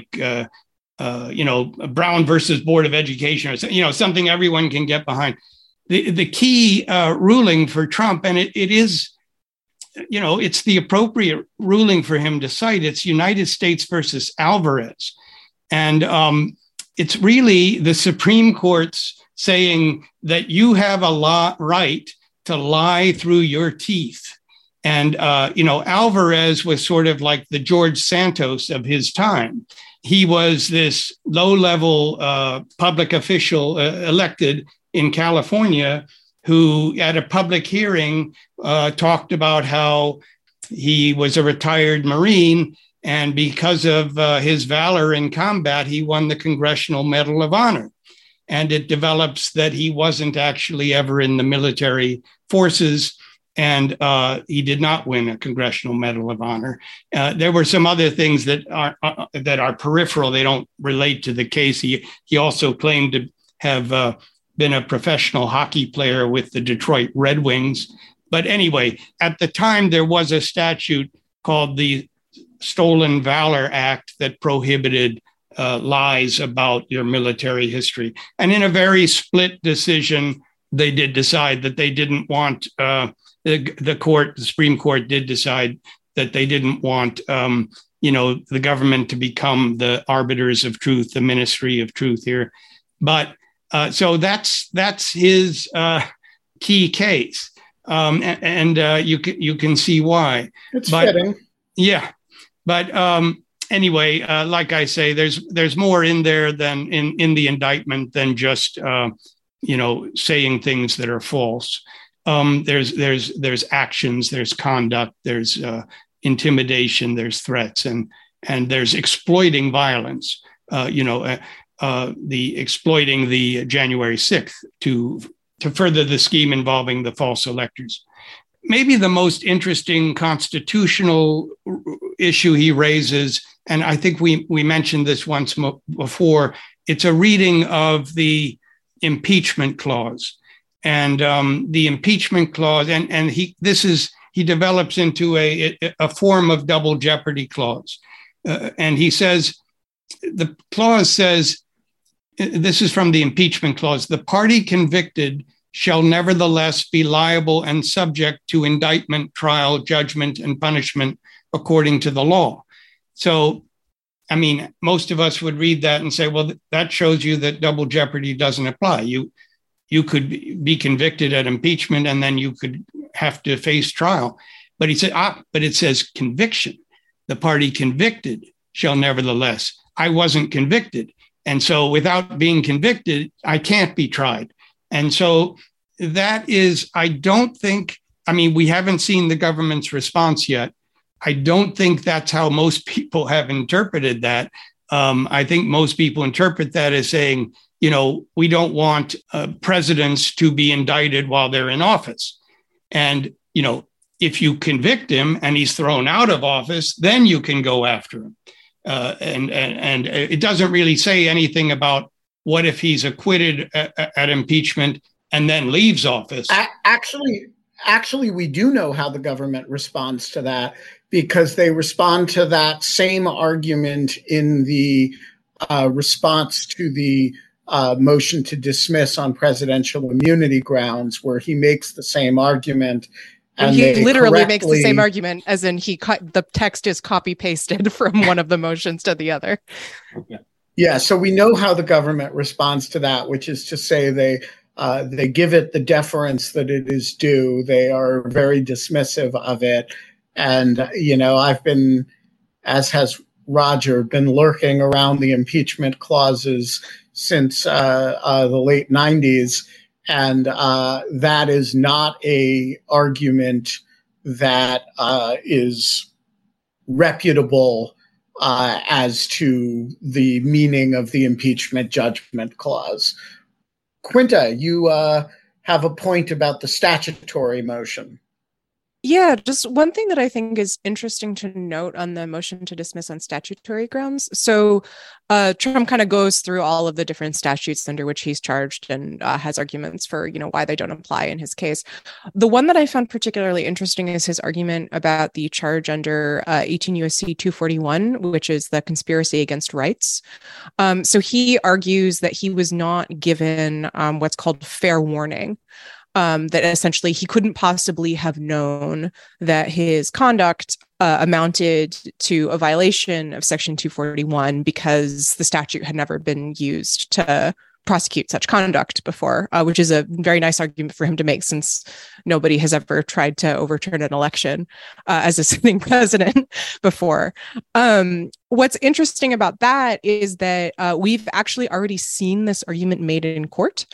Brown versus Board of Education, or something everyone can get behind. The key ruling for Trump, and it is, it's the appropriate ruling for him to cite. It's United States versus Alvarez. And it's really the Supreme Court's saying that you have a right to lie through your teeth. And, Alvarez was sort of like the George Santos of his time. He was this low-level public official elected in California who, at a public hearing, talked about how he was a retired Marine, and because of his valor in combat, he won the Congressional Medal of Honor. And it develops that he wasn't actually ever in the military forces, and he did not win a Congressional Medal of Honor. There were some other things that are peripheral. They don't relate to the case. He also claimed to have been a professional hockey player with the Detroit Red Wings. But anyway, at the time, there was a statute called the Stolen Valor Act that prohibited lies about your military history. And in a very split decision, they did decide that they didn't want, the Supreme Court did decide that they didn't want, the government to become the arbiters of truth, the ministry of truth here. But so that's his key case. And you can see why. It's fitting. Yeah. But anyway, like I say, there's more in there than in the indictment than just saying things that are false. There's actions, there's conduct, there's intimidation, there's threats, and there's exploiting violence. The exploiting the January 6th to further the scheme involving the false electors. Maybe the most interesting constitutional issue he raises, and I think we mentioned this once before, it's a reading of the impeachment clause. And the impeachment clause, and he develops into a form of double jeopardy clause. And he says, the clause says, this is from the impeachment clause, the party convicted shall nevertheless be liable and subject to indictment, trial, judgment, and punishment according to the law. So, I mean, most of us would read that and say, well, that shows you that double jeopardy doesn't apply. You could be convicted at impeachment and then you could have to face trial. But he said, but it says conviction. The party convicted shall nevertheless. I wasn't convicted. And so without being convicted, I can't be tried. And so that is, we haven't seen the government's response yet. I don't think that's how most people have interpreted that. I think most people interpret that as saying, we don't want presidents to be indicted while they're in office. And, if you convict him and he's thrown out of office, then you can go after him. And it doesn't really say anything about what if he's acquitted at impeachment and then leaves office. Actually, we do know how the government responds to that, because they respond to that same argument in the response to the motion to dismiss on presidential immunity grounds, where he makes the same argument. And he literally makes the same argument, as in the text is copy pasted from one of the motions to the other. Yeah, so we know how the government responds to that, which is to say they give it the deference that it is due. They are very dismissive of it. And, I've been, as has Roger, been lurking around the impeachment clauses since the late 90s. And that is not a argument that is reputable as to the meaning of the impeachment judgment clause. Quinta, you have a point about the statutory motion. Yeah, just one thing that I think is interesting to note on the motion to dismiss on statutory grounds. So Trump kind of goes through all of the different statutes under which he's charged and has arguments for, why they don't apply in his case. The one that I found particularly interesting is his argument about the charge under 18 U.S.C. 241, which is the conspiracy against rights. So he argues that he was not given what's called fair warning. That essentially he couldn't possibly have known that his conduct amounted to a violation of Section 241 because the statute had never been used to prosecute such conduct before, which is a very nice argument for him to make, since nobody has ever tried to overturn an election as a sitting president before. What's interesting about that is that we've actually already seen this argument made in court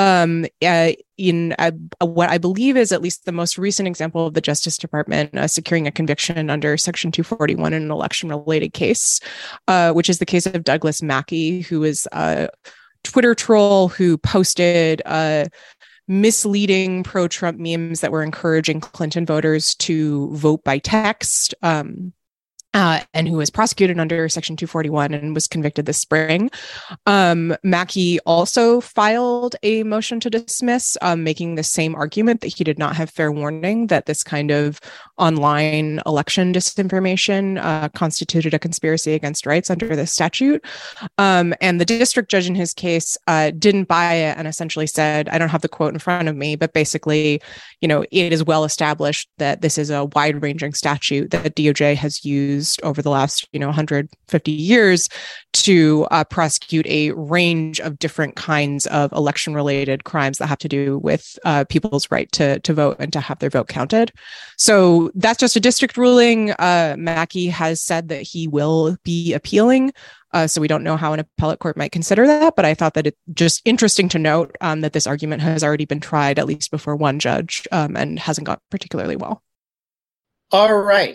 in what I believe is at least the most recent example of the Justice Department securing a conviction under Section 241 in an election-related case, which is the case of Douglas Mackey, who is a Twitter troll who posted misleading pro-Trump memes that were encouraging Clinton voters to vote by text, and who was prosecuted under Section 241 and was convicted this spring. Mackey also filed a motion to dismiss, making the same argument that he did not have fair warning, that this kind of online election disinformation constituted a conspiracy against rights under the statute. And the district judge in his case didn't buy it and essentially said, I don't have the quote in front of me, but basically, it is well established that this is a wide-ranging statute that DOJ has used over the last 150 years to prosecute a range of different kinds of election related crimes that have to do with people's right to vote and to have their vote counted. So that's just a district ruling. Mackey has said that he will be appealing. So we don't know how an appellate court might consider that, but I thought that it's just interesting to note that this argument has already been tried, at least before one judge, and hasn't gone particularly well. All right.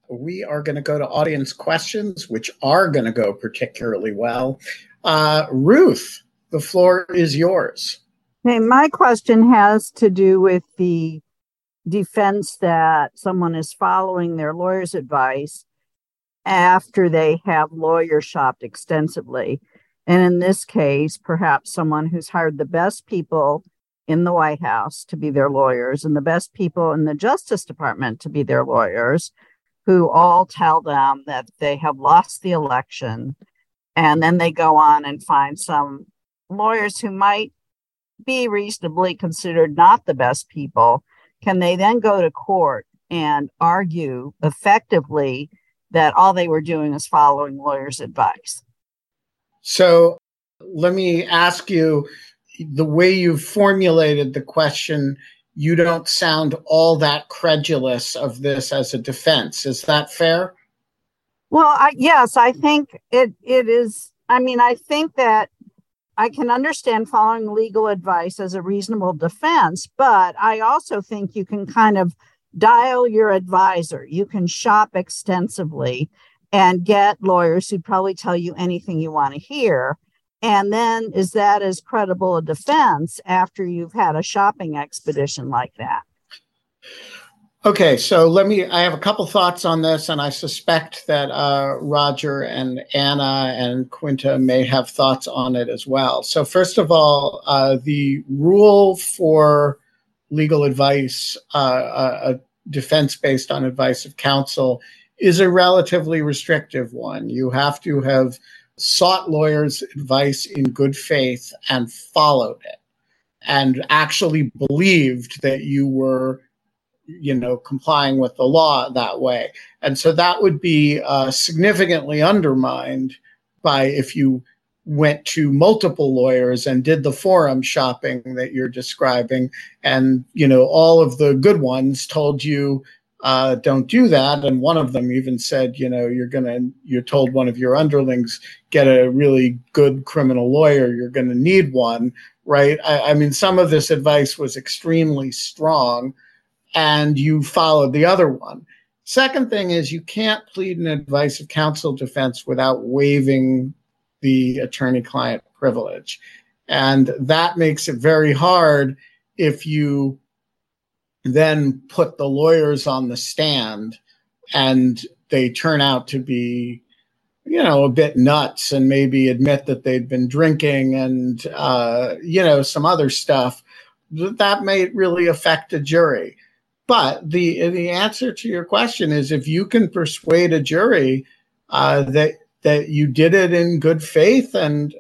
we are going to go to audience questions, which are going to go particularly well. Ruth, the floor is yours. Hey, my question has to do with the defense that someone is following their lawyer's advice after they have lawyer shopped extensively. And in this case, perhaps someone who's hired the best people in the White House to be their lawyers and the best people in the Justice Department to be their lawyers, who all tell them that they have lost the election. And then they go on and find some lawyers who might be reasonably considered not the best people. Can they then go to court and argue effectively that all they were doing is following lawyers' advice? So let me ask you, the way you've formulated the question, you don't sound all that credulous of this as a defense. Is that fair? Well, yes, I think it is. I mean, I think that I can understand following legal advice as a reasonable defense, but I also think you can kind of dial your advisor. You can shop extensively and get lawyers who probably tell you anything you want to hear. And then is that as credible a defense after you've had a shopping expedition like that? Okay, so I have a couple thoughts on this, and I suspect that Roger and Anna and Quinta may have thoughts on it as well. So first of all, the rule for legal advice, a defense based on advice of counsel, is a relatively restrictive one. You have to have sought lawyers' advice in good faith and followed it, and actually believed that you were complying with the law that way. And so that would be significantly undermined by if you went to multiple lawyers and did the forum shopping that you're describing. And, all of the good ones told you, don't do that. And one of them even said, you're told one of your underlings, get a really good criminal lawyer. You're going to need one, right? I mean, some of this advice was extremely strong, and you followed the other one. Second thing is, you can't plead an advice of counsel defense without waiving the attorney-client privilege. And that makes it very hard if you then put the lawyers on the stand and they turn out to be, a bit nuts and maybe admit that they'd been drinking and, some other stuff. That may really affect a jury. But the answer to your question is, if you can persuade a jury that you did it in good faith and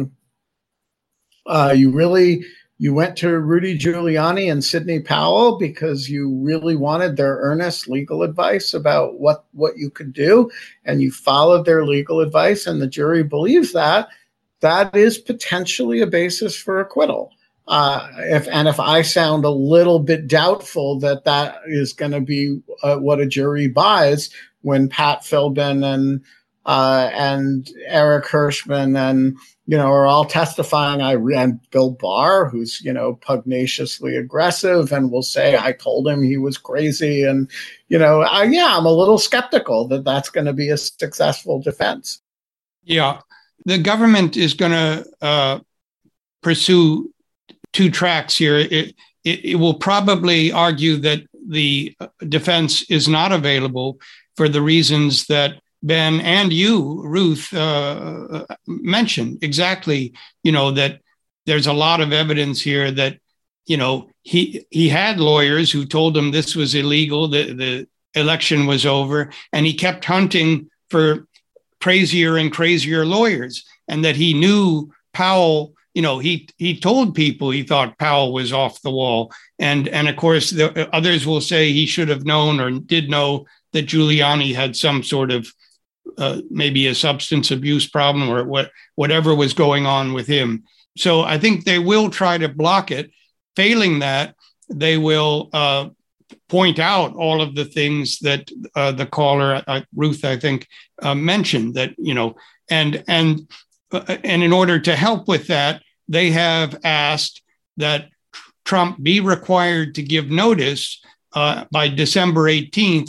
you went to Rudy Giuliani and Sidney Powell because you really wanted their earnest legal advice about what you could do, and you followed their legal advice, and the jury believes that is potentially a basis for acquittal. If I sound a little bit doubtful that is going to be what a jury buys when Pat Philbin and Eric Hirschman and are all testifying, and Bill Barr, who's pugnaciously aggressive and will say I told him he was crazy, and I'm a little skeptical that that's going to be a successful defense. Yeah, the government is going to pursue two tracks here. It will probably argue that the defense is not available for the reasons that Ben and you, Ruth, mentioned. Exactly, that there's a lot of evidence here that, he had lawyers who told him this was illegal, the election was over, and he kept hunting for crazier and crazier lawyers, and that he knew Powell. He told people he thought Powell was off the wall. And of course, the others will say he should have known or did know that Giuliani had some sort of maybe a substance abuse problem or whatever was going on with him. So I think they will try to block it. Failing that, they will point out all of the things that the caller, Ruth, I think, mentioned that, and in order to help with that, they have asked that Trump be required to give notice by December 18th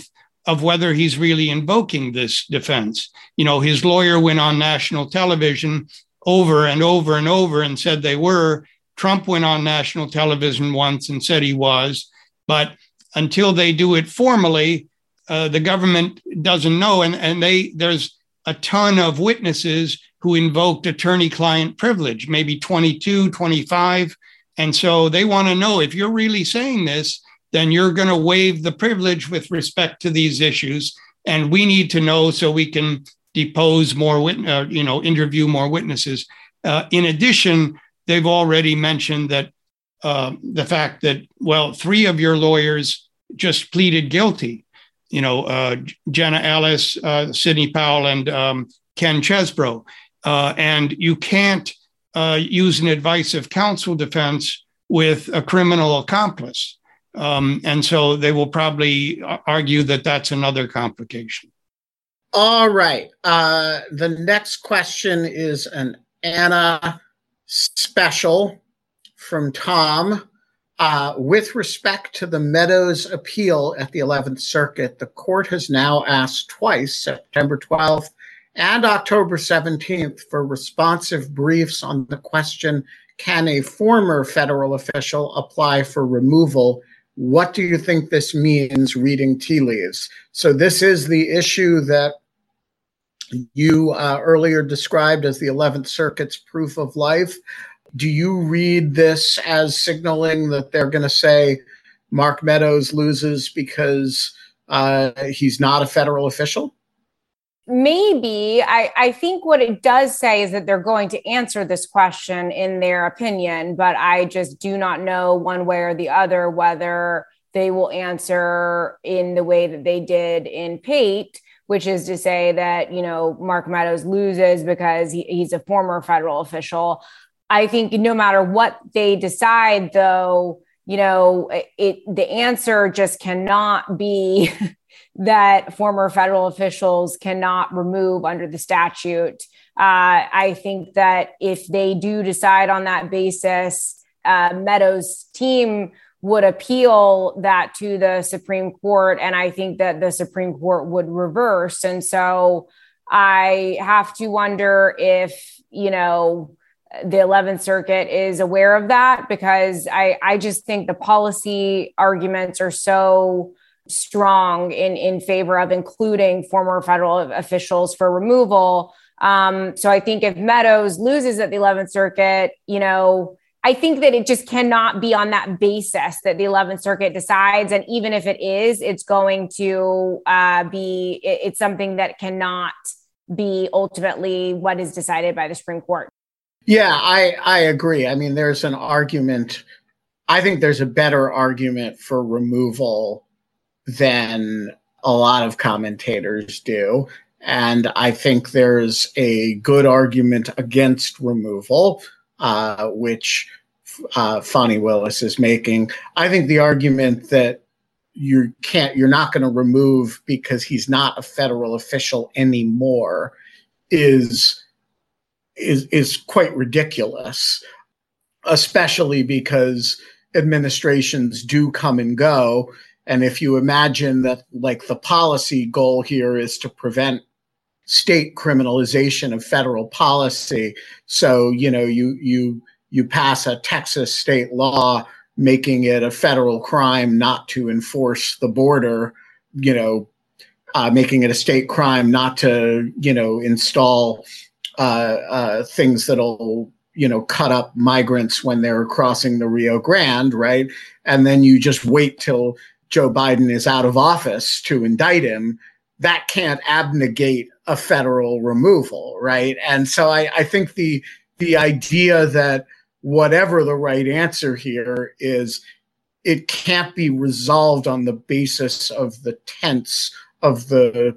of whether he's really invoking this defense. His lawyer went on national television over and over and over and said they were. Trump went on national television once and said he was. But until they do it formally, the government doesn't know. And there's a ton of witnesses who invoked attorney-client privilege, maybe 22, 25. And so they want to know, if you're really saying this, then you're going to waive the privilege with respect to these issues. And we need to know so we can depose more, interview more witnesses. In addition, they've already mentioned that the fact that, 3 of your lawyers just pleaded guilty, Jenna Ellis, Sidney Powell, and Ken Chesebro. And you can't use an advice of counsel defense with a criminal accomplice. And so they will probably argue that that's another complication. All right. The next question is an Anna special from Tom. With respect to the Meadows appeal at the 11th Circuit, the court has now asked twice, September 12th and October 17th, for responsive briefs on the question, can a former federal official apply for removal? What do you think this means, reading tea leaves? So this is the issue that you earlier described as the 11th Circuit's proof of life. Do you read this as signaling that they're going to say Mark Meadows loses because he's not a federal official? Maybe. I think what it does say is that they're going to answer this question in their opinion, but I just do not know one way or the other whether they will answer in the way that they did in Pate, which is to say that, Mark Meadows loses because he's a former federal official. I think no matter what they decide, though, the answer just cannot be that former federal officials cannot remove under the statute. I think that if they do decide on that basis, Meadows' team would appeal that to the Supreme Court, and I think that the Supreme Court would reverse. And so I have to wonder if, the 11th Circuit is aware of that, because I just think the policy arguments are so strong in favor of including former federal officials for removal. So I think if Meadows loses at the 11th Circuit, I think that it just cannot be on that basis that the 11th Circuit decides. And even if it is, it's going to it's something that cannot be ultimately what is decided by the Supreme Court. Yeah, I agree. I mean, there's an argument. I think there's a better argument for removal than a lot of commentators do. And I think there's a good argument against removal, which Fani Willis is making. I think the argument that you're not going to remove because he's not a federal official anymore is quite ridiculous, especially because administrations do come and go. And if you imagine that, like, the policy goal here is to prevent state criminalization of federal policy. So, you pass a Texas state law making it a federal crime not to enforce the border, making it a state crime not to, install things that'll, cut up migrants when they're crossing the Rio Grande, right? And then you just wait till Joe Biden is out of office to indict him. That can't abnegate a federal removal, right? And so I think the idea that whatever the right answer here is, it can't be resolved on the basis of the tenets of the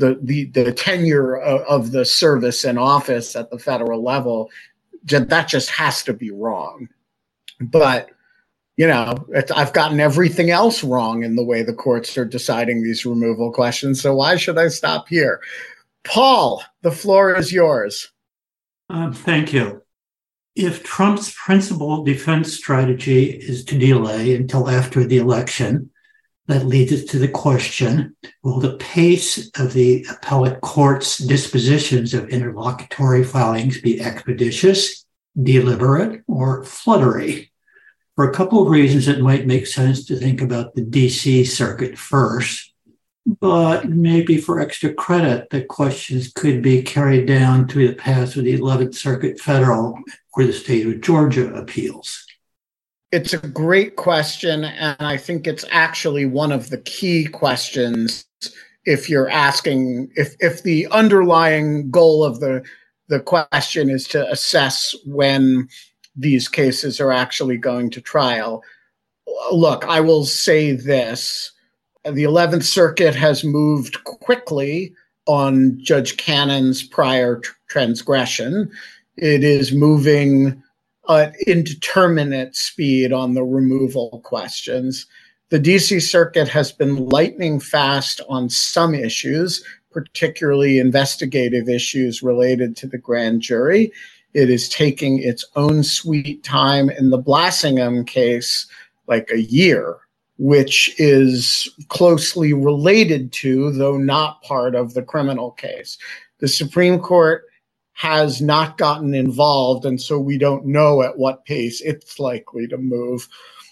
tenure of the service and office at the federal level. That just has to be wrong. But I've gotten everything else wrong in the way the courts are deciding these removal questions. So why should I stop here? Paul, the floor is yours. Thank you. If Trump's principal defense strategy is to delay until after the election, That leads us to the question, will the pace of the appellate court's dispositions of interlocutory filings be expeditious, deliberate, or fluttery? For a couple of reasons, it might make sense to think about the DC Circuit first, but maybe for extra credit, the questions could be carried down to the path of the 11th Circuit Federal or the state of Georgia appeals. It's a great question, and I think it's actually one of the key questions if you're asking, if the underlying goal of the question is to assess when these cases are actually going to trial. Look, I will say this. The 11th Circuit has moved quickly on Judge Cannon's prior transgression. It is moving at indeterminate speed on the removal questions. The DC Circuit has been lightning fast on some issues, particularly investigative issues related to the grand jury. It is taking its own sweet time in the Blassingham case, like a year, which is closely related to, though not part of, the criminal case. The Supreme Court has not gotten involved, and so we don't know at what pace it's likely to move.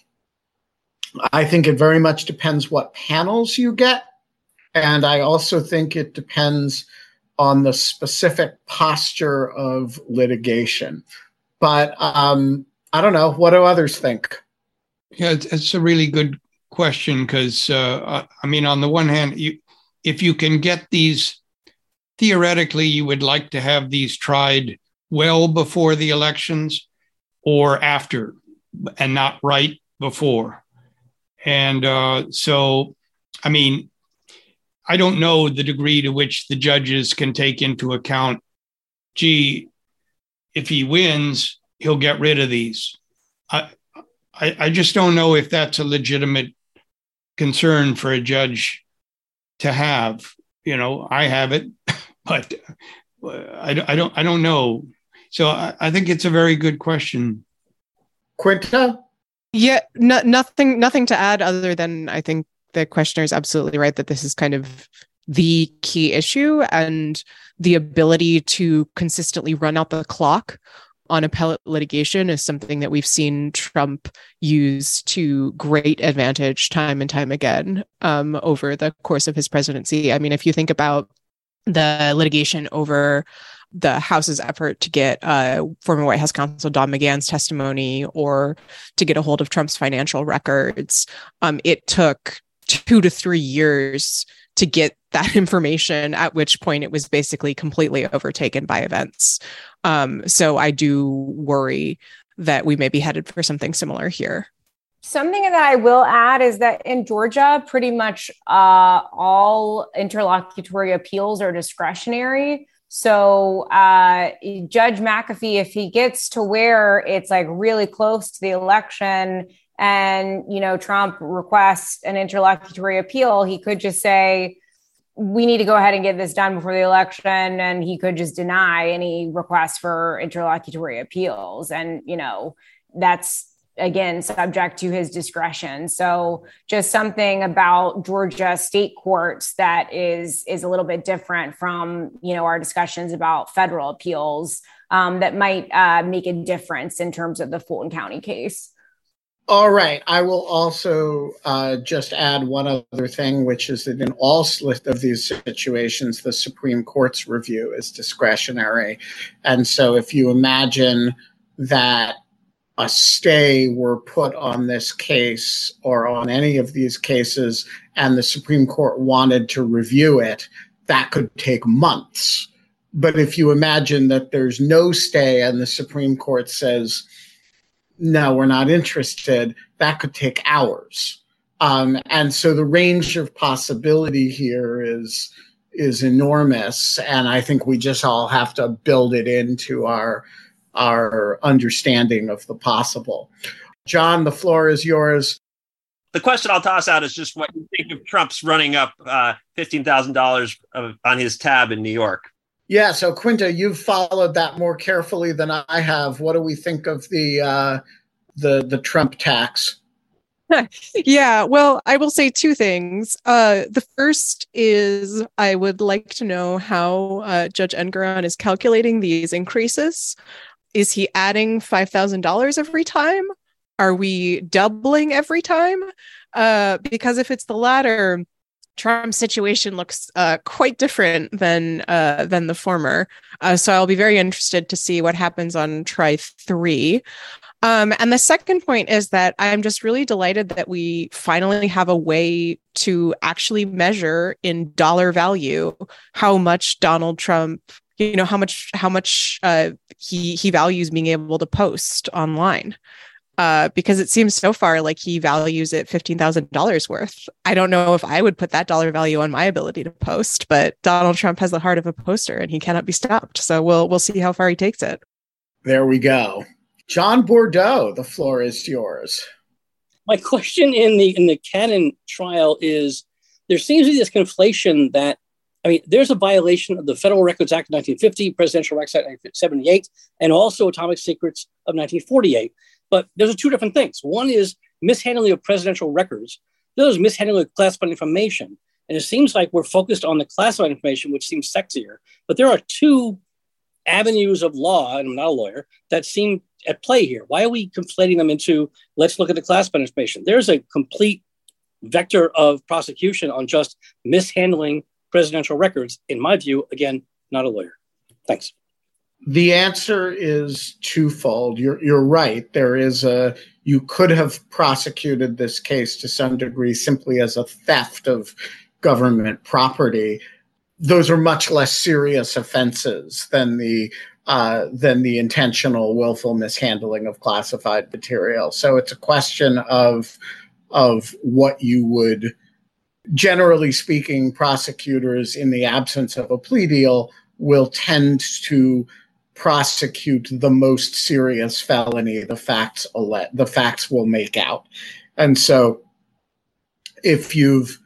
I think it very much depends what panels you get, and I also think it depends on the specific posture of litigation. But I don't know. What do others think? Yeah, it's a really good question because, I mean, on the one hand, if you can get these, theoretically, you would like to have these tried well before the elections or after and not right before. And so, I mean, I don't know the degree to which the judges can take into account, gee, if he wins, he'll get rid of these. I just don't know if that's a legitimate concern for a judge to have. You know, I have it, but I don't know. So I think it's a very good question. Quinta? Yeah, nothing to add other than I think the questioner is absolutely right that this is kind of the key issue, and the ability to consistently run out the clock on appellate litigation is something that we've seen Trump use to great advantage time and time again over the course of his presidency. I mean, if you think about the litigation over the House's effort to get former White House counsel Don McGahn's testimony or to get a hold of Trump's financial records, it took 2 to 3 years to get that information, at which point it was basically completely overtaken by events. So I do worry that we may be headed for something similar here. Something that I will add is that in Georgia, pretty much all interlocutory appeals are discretionary. So Judge McAfee, if he gets to where it's like really close to the election and, you know, Trump requests an interlocutory appeal, he could just say, we need to go ahead and get this done before the election. And he could just deny any request for interlocutory appeals. And, you know, that's, again, subject to his discretion. So just something about Georgia state courts that is a little bit different from, you know, our discussions about federal appeals that might make a difference in terms of the Fulton County case. All right. I will also just add one other thing, which is that in all of these situations, the Supreme Court's review is discretionary. And so if you imagine that a stay were put on this case or on any of these cases and the Supreme Court wanted to review it, that could take months. But if you imagine that there's no stay and the Supreme Court says, no, we're not interested, that could take hours. And so the range of possibility here is enormous. And I think we just all have to build it into our understanding of the possible. John, the floor is yours. The question I'll toss out is just what you think of Trump's running up $15,000 on his tab in New York. Yeah, so Quinta, you've followed that more carefully than I have. What do we think of the Trump tax? Yeah, well, I will say two things. The first is I would like to know how Judge Engoron is calculating these increases. Is he adding $5,000 every time? Are we doubling every time? Because if it's the latter, Trump's situation looks quite different than the former. So I'll be very interested to see what happens on try 3. And the second point is that I'm just really delighted that we finally have a way to actually measure in dollar value how much Donald Trump, how much he values being able to post online. Because it seems so far like he values it $15,000 worth. I don't know if I would put that dollar value on my ability to post, but Donald Trump has the heart of a poster and he cannot be stopped. So we'll see how far he takes it. There we go. John Bordeaux, the floor is yours. My question in the Cannon trial is, there seems to be this conflation that, there's a violation of the Federal Records Act of 1950, Presidential Records Act of 1978, and also Atomic Secrets of 1948. But those are two different things. One is mishandling of presidential records. The other is mishandling of classified information. And it seems like we're focused on the classified information, which seems sexier. But there are two avenues of law, and I'm not a lawyer, that seem at play here. Why are we conflating them into, let's look at the classified information? There's a complete vector of prosecution on just mishandling presidential records. In my view, again, not a lawyer. Thanks. The answer is twofold. You're right. You could have prosecuted this case to some degree simply as a theft of government property. Those are much less serious offenses than the intentional willful mishandling of classified material. So it's a question of what you would, generally speaking, prosecutors in the absence of a plea deal will tend to prosecute the most serious felony the facts will make out. And so if you've,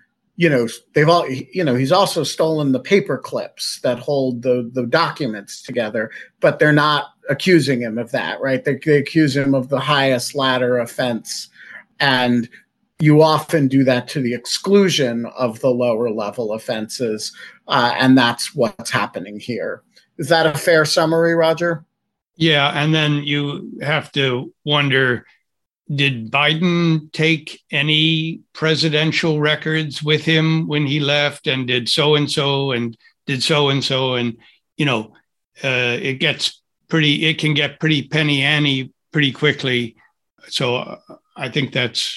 he's also stolen the paper clips that hold the documents together, but they're not accusing him of that, right? They accuse him of the highest ladder offense. And you often do that to the exclusion of the lower level offenses. And that's what's happening here. Is that a fair summary, Roger? Yeah. And then you have to wonder, did Biden take any presidential records with him when he left? And did so-and-so and did so-and-so? And, it can get pretty penny ante pretty quickly. So I think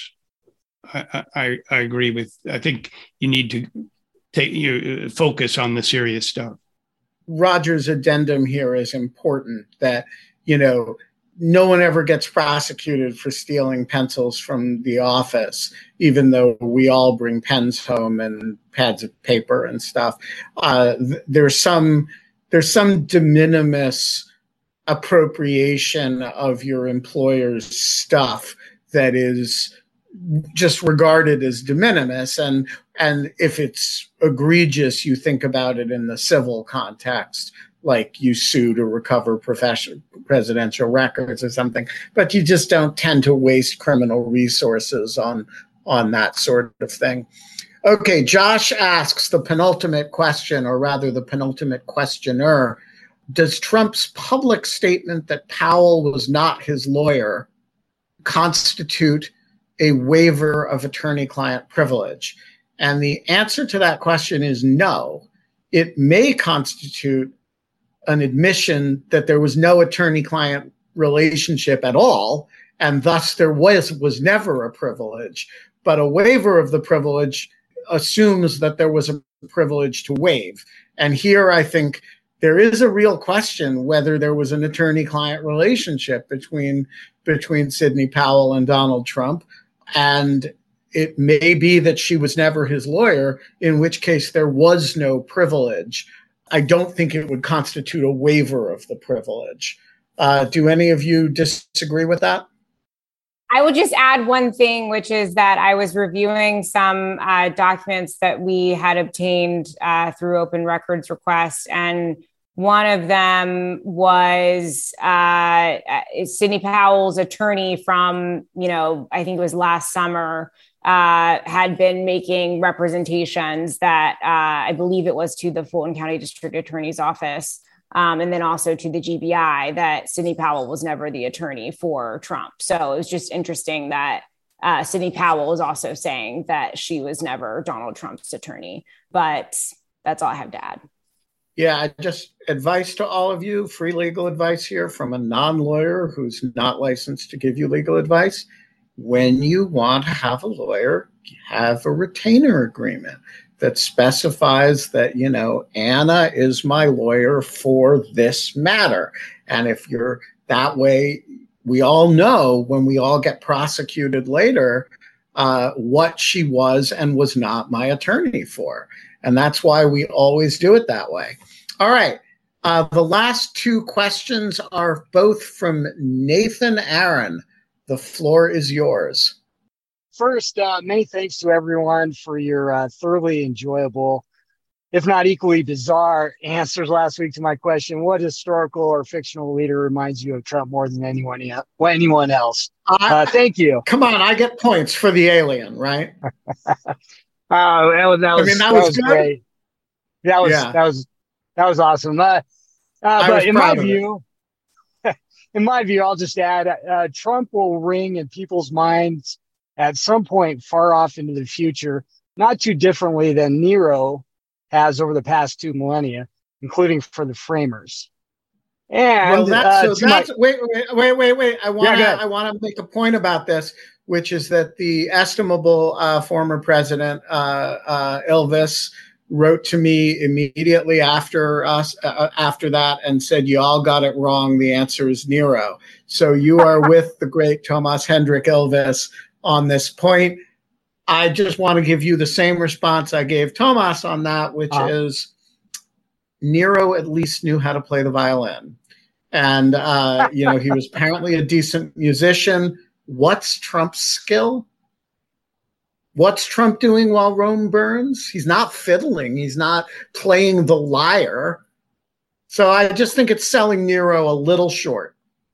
I agree with, I think you need to take your focus on the serious stuff. Roger's addendum here is important that, no one ever gets prosecuted for stealing pencils from the office, even though we all bring pens home and pads of paper and stuff. There's some de minimis appropriation of your employer's stuff that is just regarded as de minimis. And if it's egregious, you think about it in the civil context, like you sue to recover presidential records or something, but you just don't tend to waste criminal resources on that sort of thing. Okay, Josh asks the penultimate question, or rather the penultimate questioner. Does Trump's public statement that Powell was not his lawyer constitute a waiver of attorney-client privilege? And the answer to that question is no. It may constitute an admission that there was no attorney-client relationship at all, and thus there was never a privilege. But a waiver of the privilege assumes that there was a privilege to waive. And here I think there is a real question whether there was an attorney-client relationship between Sidney Powell and Donald Trump. And it may be that she was never his lawyer, in which case there was no privilege. I don't think it would constitute a waiver of the privilege. Do any of you disagree with that? I would just add one thing, which is that I was reviewing some documents that we had obtained through open records request. And One of them was Sidney Powell's attorney from, I think it was last summer, had been making representations that I believe it was to the Fulton County District Attorney's Office, and then also to the GBI, that Sidney Powell was never the attorney for Trump. So it was just interesting that Sidney Powell is also saying that she was never Donald Trump's attorney. But that's all I have to add. Yeah, just advice to all of you, free legal advice here from a non-lawyer who's not licensed to give you legal advice. When you want to have a lawyer, have a retainer agreement that specifies that, Anna is my lawyer for this matter. And if you're that way, we all know when we all get prosecuted later, what she was and was not my attorney for. And that's why we always do it that way. All right. The last two questions are both from Nathan Aaron. The floor is yours. First, many thanks to everyone for your thoroughly enjoyable, if not equally bizarre, answers last week to my question: what historical or fictional leader reminds you of Trump more than anyone else? Thank you. Come on, I get points for the alien, right? That was great. That was awesome. But in my view, I'll just add, Trump will ring in people's minds at some point far off into the future, not too differently than Nero has over the past 2 millennia, including for the framers. And wait. I want to make a point about this, which is that the estimable former president Elvis wrote to me immediately after that and said, "You all got it wrong. The answer is Nero." So you are with the great Thomas Hendrik Elvis on this point. I just want to give you the same response I gave Thomas on that, which is Nero at least knew how to play the violin. And, he was apparently a decent musician. What's Trump's skill? What's Trump doing while Rome burns? He's not fiddling. He's not playing the lyre. So I just think it's selling Nero a little short.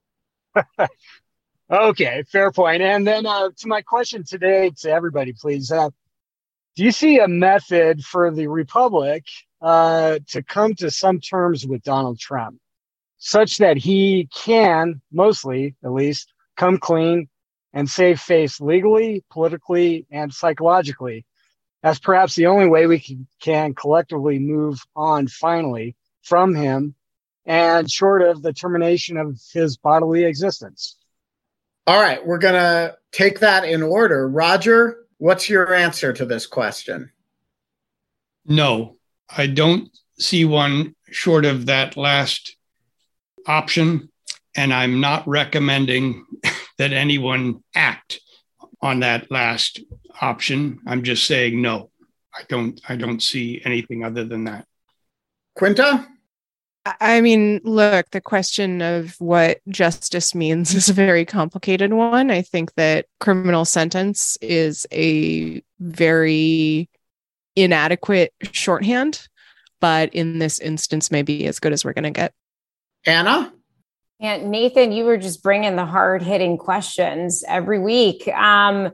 Okay, fair point. And then to my question today to everybody, please. Do you see a method for the Republic to come to some terms with Donald Trump such that he can, mostly at least, come clean and save face legally, politically, and psychologically? That's perhaps the only way we can collectively move on finally from him, and short of the termination of his bodily existence. All right, we're going to take that in order. Roger, what's your answer to this question? No, I don't see one short of that last option, and I'm not recommending that anyone act on that last option. I'm just saying no. I don't see anything other than that. Quinta? I mean, look, the question of what justice means is a very complicated one. I think that criminal sentence is a very inadequate shorthand, but in this instance, maybe as good as we're going to get. Anna? And Nathan, you were just bringing the hard-hitting questions every week. Yeah,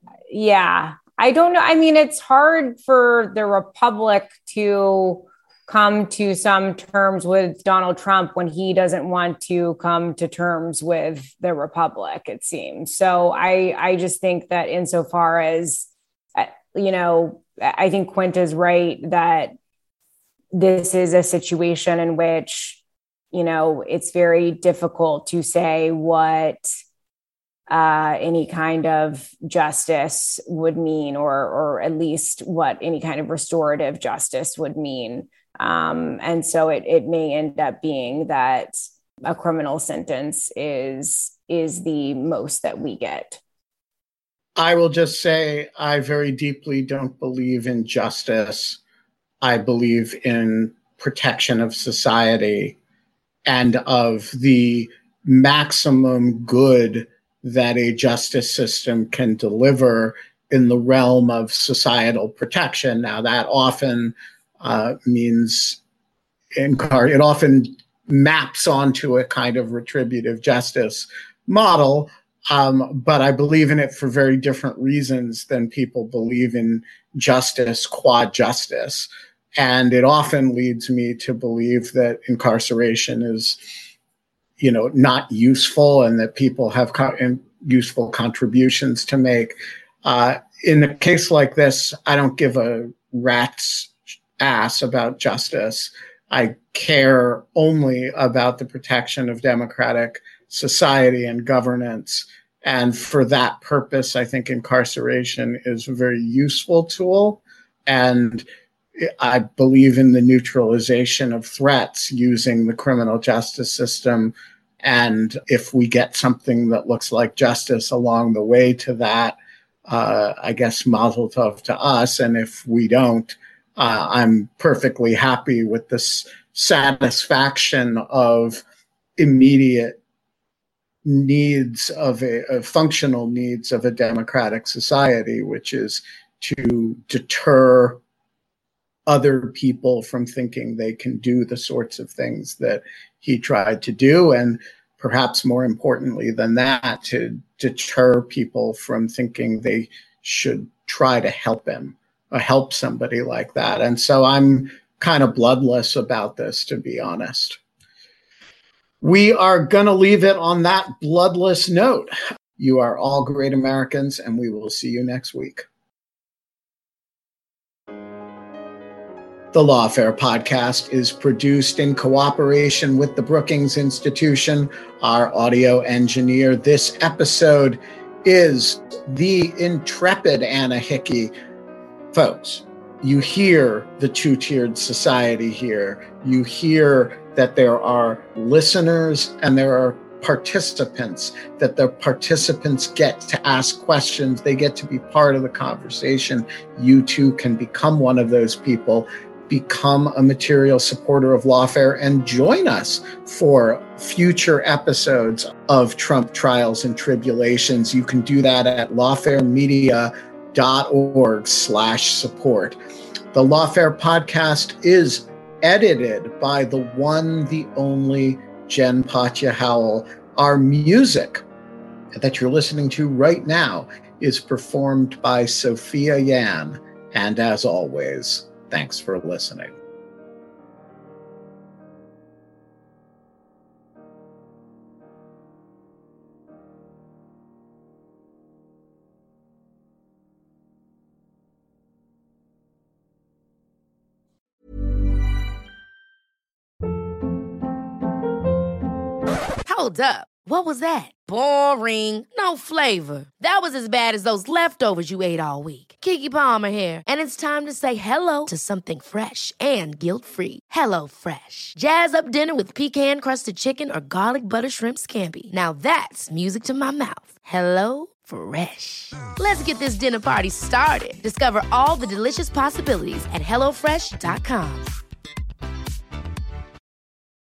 I don't know. I mean, it's hard for the Republic to come to some terms with Donald Trump when he doesn't want to come to terms with the Republic, it seems. So I just think that insofar as, I think Quinta's right that this is a situation in which, it's very difficult to say what any kind of justice would mean, or at least what any kind of restorative justice would mean. And so it may end up being that a criminal sentence is the most that we get. I will just say I very deeply don't believe in justice. I believe in protection of society and of the maximum good that a justice system can deliver in the realm of societal protection. Now, that often means it often maps onto a kind of retributive justice model. But I believe in it for very different reasons than people believe in justice qua justice. And it often leads me to believe that incarceration is, not useful, and that people have useful contributions to make. In a case like this, I don't give a rat's ass about justice. I care only about the protection of democratic society and governance. And for that purpose, I think incarceration is a very useful tool. And I believe in the neutralization of threats using the criminal justice system. And if we get something that looks like justice along the way to that, I guess mazel tov to us. And if we don't, I'm perfectly happy with this satisfaction of immediate needs of functional needs of a democratic society, which is to deter other people from thinking they can do the sorts of things that he tried to do. And perhaps more importantly than that, to deter people from thinking they should try to help him or help somebody like that. And so I'm kind of bloodless about this, to be honest. We are going to leave it on that bloodless note. You are all great Americans, and we will see you next week. The Lawfare podcast is produced in cooperation with the Brookings Institution. Our audio engineer this episode is the intrepid Anna Hickey. Folks, you hear the two-tiered society here. You hear that there are listeners and there are participants, that the participants get to ask questions. They get to be part of the conversation. You too can become one of those people, become a material supporter of Lawfare, and join us for future episodes of Trump Trials and Tribulations. You can do that at lawfaremedia.org/support. The Lawfare podcast is edited by the one, the only Jen Patja Howell. Our music that you're listening to right now is performed by Sophia Yan. And as always, thanks for listening. Hold up. What was that? Boring. No flavor. That was as bad as those leftovers you ate all week. Keke Palmer here. And it's time to say hello to something fresh and guilt-free. HelloFresh. Jazz up dinner with pecan-crusted chicken or garlic butter shrimp scampi. Now that's music to my mouth. HelloFresh. Let's get this dinner party started. Discover all the delicious possibilities at HelloFresh.com.